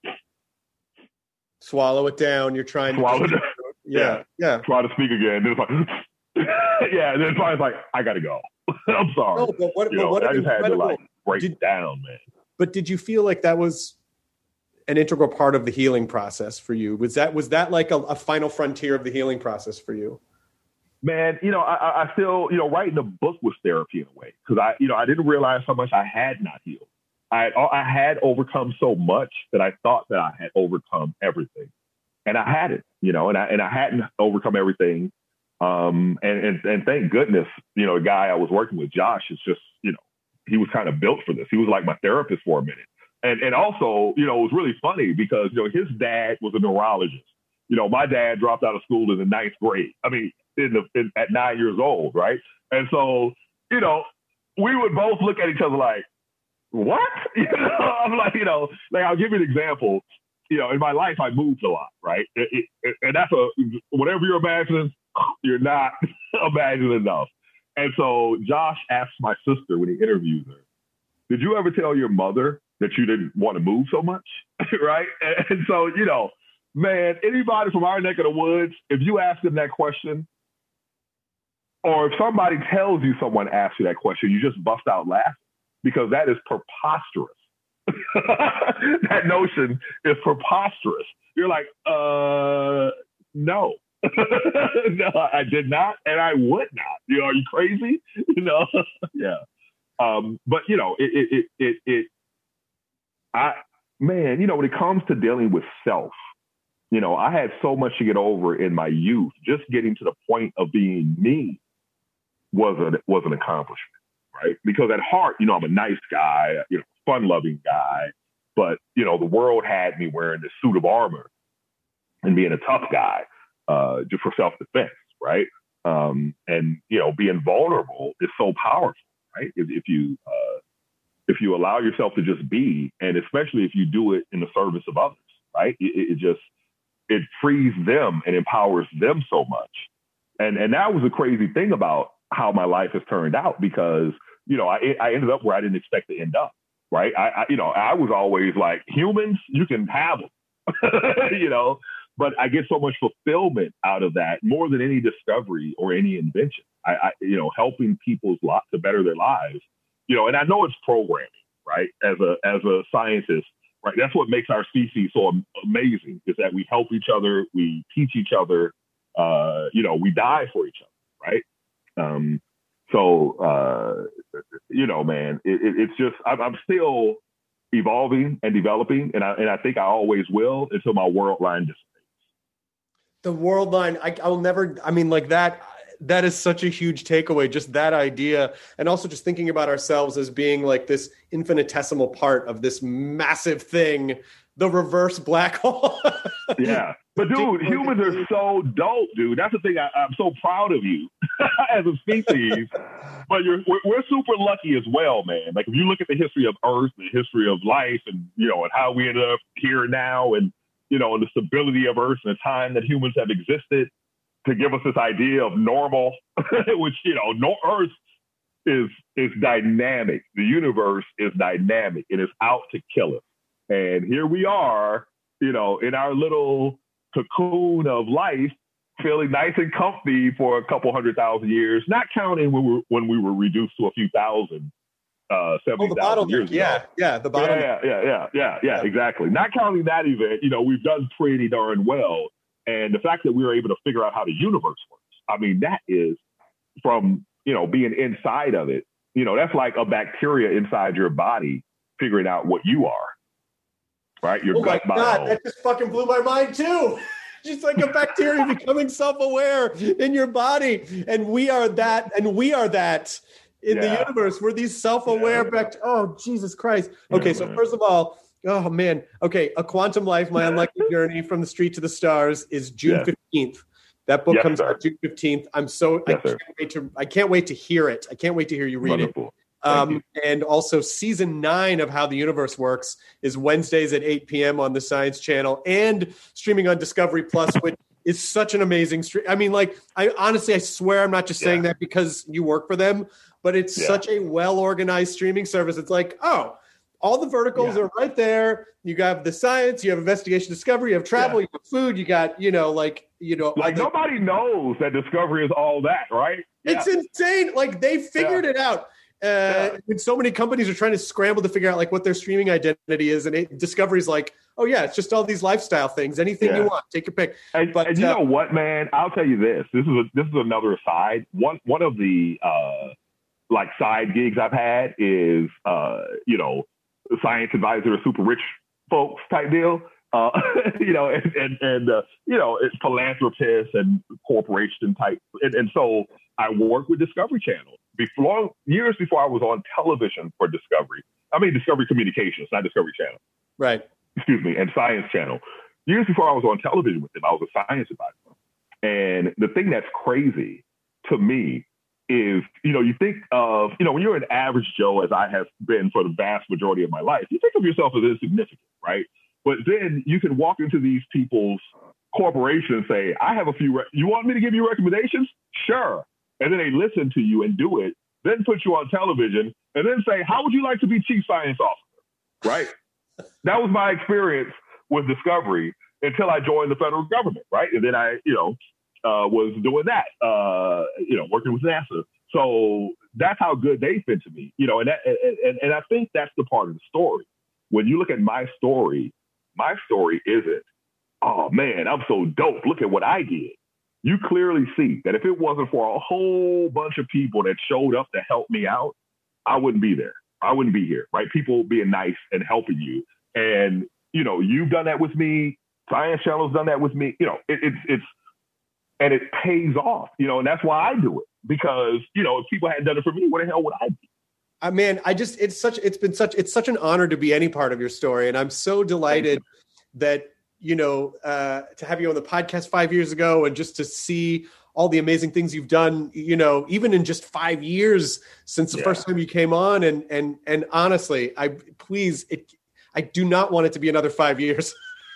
swallow it down. You're trying to swallow it down. Yeah. Try to speak again. Then it's like, and then finally it's like, I got to go. I'm sorry. No, but what I just had to like break it down, man. But did you feel like that was an integral part of the healing process for you? Was that like a final frontier of the healing process for you? Man, I still, writing the book was therapy in a way, because I didn't realize how much I had not healed. I had overcome so much that I thought that I had overcome everything, and I hadn't, and I hadn't overcome everything. And thank goodness, the guy I was working with, Josh, is just, he was kind of built for this. He was like my therapist for a minute, and also, it was really funny because his dad was a neurologist. My dad dropped out of school in the 9th grade. I mean, at 9 years old, right? And so, we would both look at each other like, what? I'm like, like, I'll give you an example. In my life, I moved a lot, right? And that's whatever you're imagining, you're not imagining enough. And so Josh asked my sister when he interviewed her, did you ever tell your mother that you didn't want to move so much? Right? And so, man, anybody from our neck of the woods, if you ask them that question, or if somebody tells you someone asked you that question, you just bust out laughing, because that is preposterous. That notion is preposterous. You're like, no. No, I did not, and I would not. Are you crazy? Yeah. But when it comes to dealing with self, I had so much to get over in my youth. Just getting to the point of being me was an accomplishment, right? Because at heart, I'm a nice guy, fun-loving guy, but the world had me wearing this suit of armor and being a tough guy, just for self-defense, right? And being vulnerable is so powerful, right? If you allow yourself to just be, and especially if you do it in the service of others, right? It frees them and empowers them so much. And that was a crazy thing about how my life has turned out, because, I ended up where I didn't expect to end up, right? I was always like, humans, you can have them, but I get so much fulfillment out of that, more than any discovery or any invention. Helping people's lives to better their lives, and I know it's programming, right? As a scientist, right? That's what makes our species so amazing, is that we help each other, we teach each other, we die for each other, right? Man, it's just, I'm still evolving and developing, and I think I always will, until my world line dissipates. The world line, I'll never, like that is such a huge takeaway, just that idea. And also just thinking about ourselves as being like this infinitesimal part of this massive thing, the reverse black hole. Yeah. But dude, humans are so dope, dude. That's the thing. I'm so proud of you as a species. But we're super lucky as well, man. Like, if you look at the history of Earth, the history of life, and and how we ended up here now, and and the stability of Earth and the time that humans have existed to give us this idea of normal, which Earth is dynamic. The universe is dynamic, and it's out to kill us. And here we are, in our little cocoon of life, feeling nice and comfy for a couple 100,000 years, not counting when we were reduced to a few thousand. 70,000 years ago. The bottleneck. Yeah, exactly. Not counting that event, we've done pretty darn well. And the fact that we were able to figure out how the universe works, I mean, that is from, being inside of it, that's like a bacteria inside your body figuring out what you are, right? Your gut biome. God, that just fucking blew my mind too. Just like a bacteria becoming self-aware in your body. And we are that in the universe. We're these self-aware oh, Jesus Christ. Okay, so first of all, oh man. Okay, A Quantum Life, My Unlikely Journey from the Street to the Stars is June 15th. That book comes out June 15th. I can't wait to hear it. I can't wait to hear you read it. And also season 9 of How the Universe Works is Wednesdays at 8 p.m. on the Science Channel and streaming on Discovery Plus, which is such an amazing stream. I mean, like, I swear I'm not just saying that because you work for them, but it's such a well-organized streaming service. It's like, oh, all the verticals are right there. You have the science, you have investigation, discovery, you have travel, you have food, you got, nobody knows that Discovery is all that, right? It's insane. Like, they figured it out. And so many companies are trying to scramble to figure out like what their streaming identity is. And Discovery's like, oh yeah, it's just all these lifestyle things. Anything you want, take your pick. And you know what, man? I'll tell you this. This is another aside. One of the like side gigs I've had is science advisor to super rich folks type deal. It's philanthropists and corporation type. And so I work with Discovery Channel years before I was on television for Discovery. I mean, Discovery Communications, not Discovery Channel. Right. Excuse me. And Science Channel. Years before I was on television with them, I was a science advisor. And the thing that's crazy to me is, you think of, when you're an average Joe, as I have been for the vast majority of my life, you think of yourself as insignificant, right? But then you can walk into these people's corporations and say, I have you want me to give you recommendations? Sure. And then they listen to you and do it, then put you on television and then say, how would you like to be chief science officer? Right? That was my experience with Discovery until I joined the federal government, right? And then I, was doing that, working with NASA. So that's how good they've been to me, and I think that's the part of the story. When you look at my story isn't, oh man, I'm so dope. Look at what I did. You clearly see that if it wasn't for a whole bunch of people that showed up to help me out, I wouldn't be there. I wouldn't be here, right? People being nice and helping you. And, you've done that with me. Science Channel's done that with me. And it pays off, and that's why I do it. Because, if people hadn't done it for me, what the hell would I be? Man, it's such an honor to be any part of your story. And I'm so delighted that, to have you on the podcast 5 years ago and just to see all the amazing things you've done, even in just 5 years since the first time you came on. And honestly, I do not want it to be another 5 years.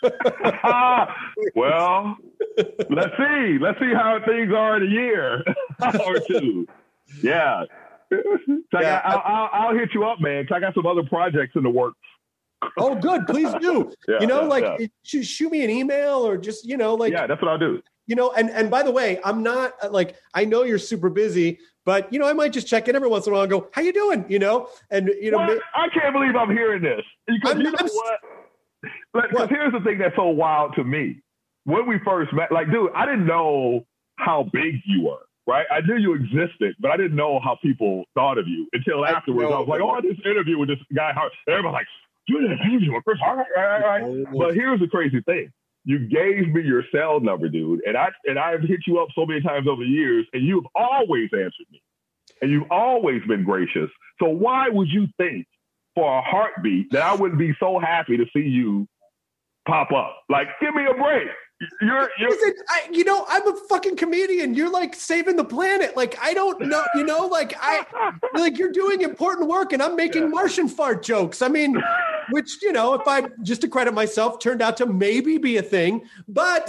Well, let's see how things are in a year or two. Yeah. So I'll hit you up, man. 'Cause I got some other projects in the works. Oh, good. Please do. Shoot me an email or just, yeah, that's what I'll do. And by the way, I'm not I know you're super busy, but, I might just check in every once in a while and go, how you doing? I can't believe I'm hearing this. Because Because here's the thing that's so wild to me. When we first met, dude, I didn't know how big you were, right? I knew you existed, but I didn't know how people thought of you until afterwards. I was like, I did this interview with this guy. Everybody's like, you did an interview with Chris. All right. But here's the crazy thing. You gave me your cell number, dude, and I've hit you up so many times over the years, and you've always answered me, and you've always been gracious. So why would you think for a heartbeat that I wouldn't be so happy to see you pop up? Give me a break. Listen, I'm a fucking comedian. You're saving the planet. I don't know, you're doing important work and I'm making Martian fart jokes. I mean, which, if I just to credit myself, turned out to maybe be a thing, but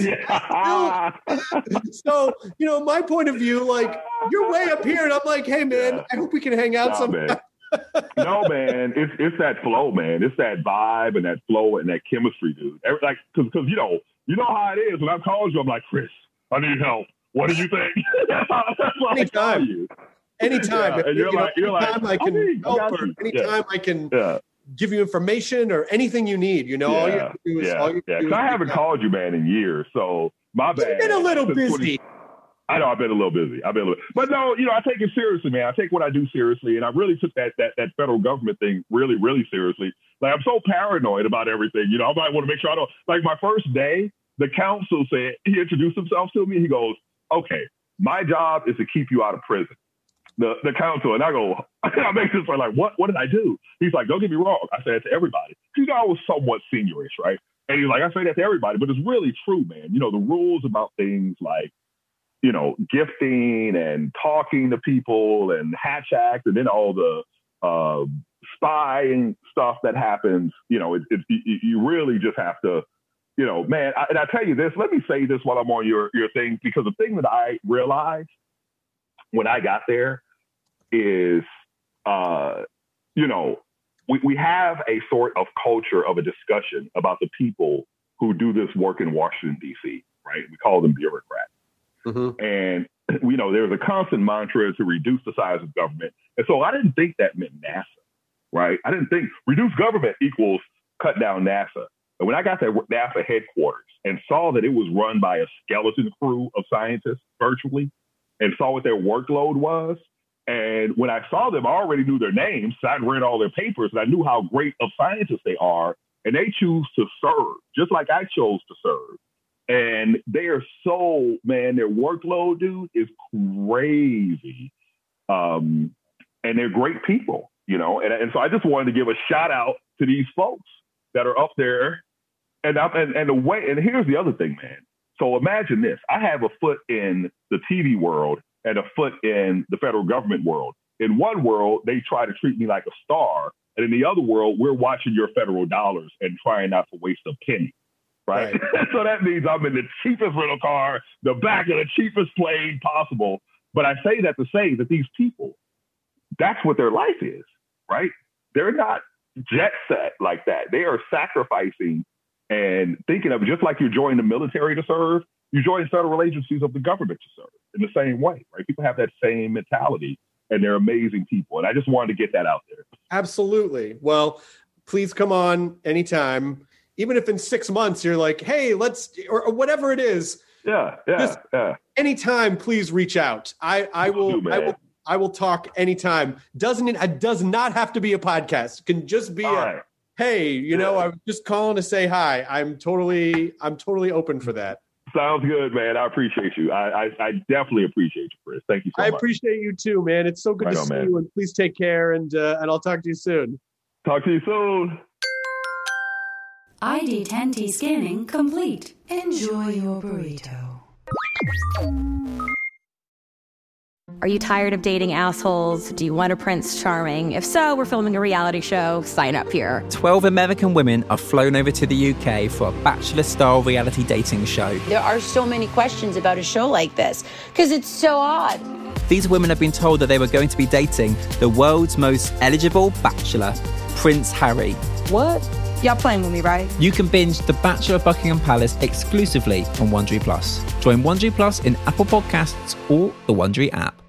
so, my point of view, you're way up here and I'm like, hey man, I hope we can hang out sometime. No, man, it's that flow, man. It's that vibe and that flow and that chemistry, dude. Because you know how it is. When I call you, I'm like, Chris, I need help. What do you think? That's what I tell you. anytime. Yeah, and you're like, anytime I can help, or anytime I can give you information or anything you need. You know, all you have to do is Because I haven't called you, man, in years, so my bad. You've been a little busy. I know I've been a little busy. But no, I take it seriously, man. I take what I do seriously, and I really took that federal government thing really, really seriously. Like, I'm so paranoid about everything. I might want to make sure I don't. Like, my first day, the counsel said, he introduced himself to me. He goes, "Okay, my job is to keep you out of prison." The counsel, and I go, I make this like, what did I do? He's like, "Don't get me wrong. I say that to everybody." Because I was somewhat seniorish, right? And he's like, "I say that to everybody, but it's really true, man. The rules about things like, gifting and talking to people and Hatch Act and then all the spying stuff that happens, you really just have to, man, and I tell you this, let me say this while I'm on your thing, because the thing that I realized when I got there is, we have a sort of culture of a discussion about the people who do this work in Washington, D.C., right? We call them bureaucrats. Mm-hmm. And, there's a constant mantra to reduce the size of government. And so I didn't think that meant NASA, right? I didn't think reduce government equals cut down NASA. And when I got to NASA headquarters and saw that it was run by a skeleton crew of scientists virtually and saw what their workload was, and when I saw them, I already knew their names. So I'd read all their papers and I knew how great of scientists they are. And they choose to serve, just like I chose to serve. And they are so, man, their workload, dude, is crazy. And they're great people, And so I just wanted to give a shout out to these folks that are up there. And here's the other thing, man. So imagine this. I have a foot in the TV world and a foot in the federal government world. In one world, they try to treat me like a star. And in the other world, we're watching your federal dollars and trying not to waste a penny. Right. So that means I'm in the cheapest rental car, the back of the cheapest plane possible. But I say that to say that these people, that's what their life is, right? They're not jet set like that. They are sacrificing and thinking of, just like you join the military to serve, you join federal agencies of the government to serve in the same way, right? People have that same mentality and they're amazing people. And I just wanted to get that out there. Absolutely. Well, please come on anytime. Even if in 6 months you're like, hey, let's, or whatever it is. Yeah. Anytime, please reach out. I will talk anytime. It does not have to be a podcast. It can just be hey, I was just calling to say hi. I'm totally open for that. Sounds good, man. I appreciate you. I definitely appreciate you, Chris. Thank you so much. I appreciate you too, man. It's so good to see you, and please take care, and I'll talk to you soon. Talk to you soon. ID10T scanning complete. Enjoy your burrito. Are you tired of dating assholes? Do you want a Prince Charming? If so, we're filming a reality show. Sign up here. 12 American women are flown over to the UK for a Bachelor-style reality dating show. There are so many questions about a show like this because it's so odd. These women have been told that they were going to be dating the world's most eligible bachelor, Prince Harry. What? Y'all playing with me, right? You can binge The Bachelor of Buckingham Palace exclusively on Wondery Plus. Join Wondery Plus in Apple Podcasts or the Wondery app.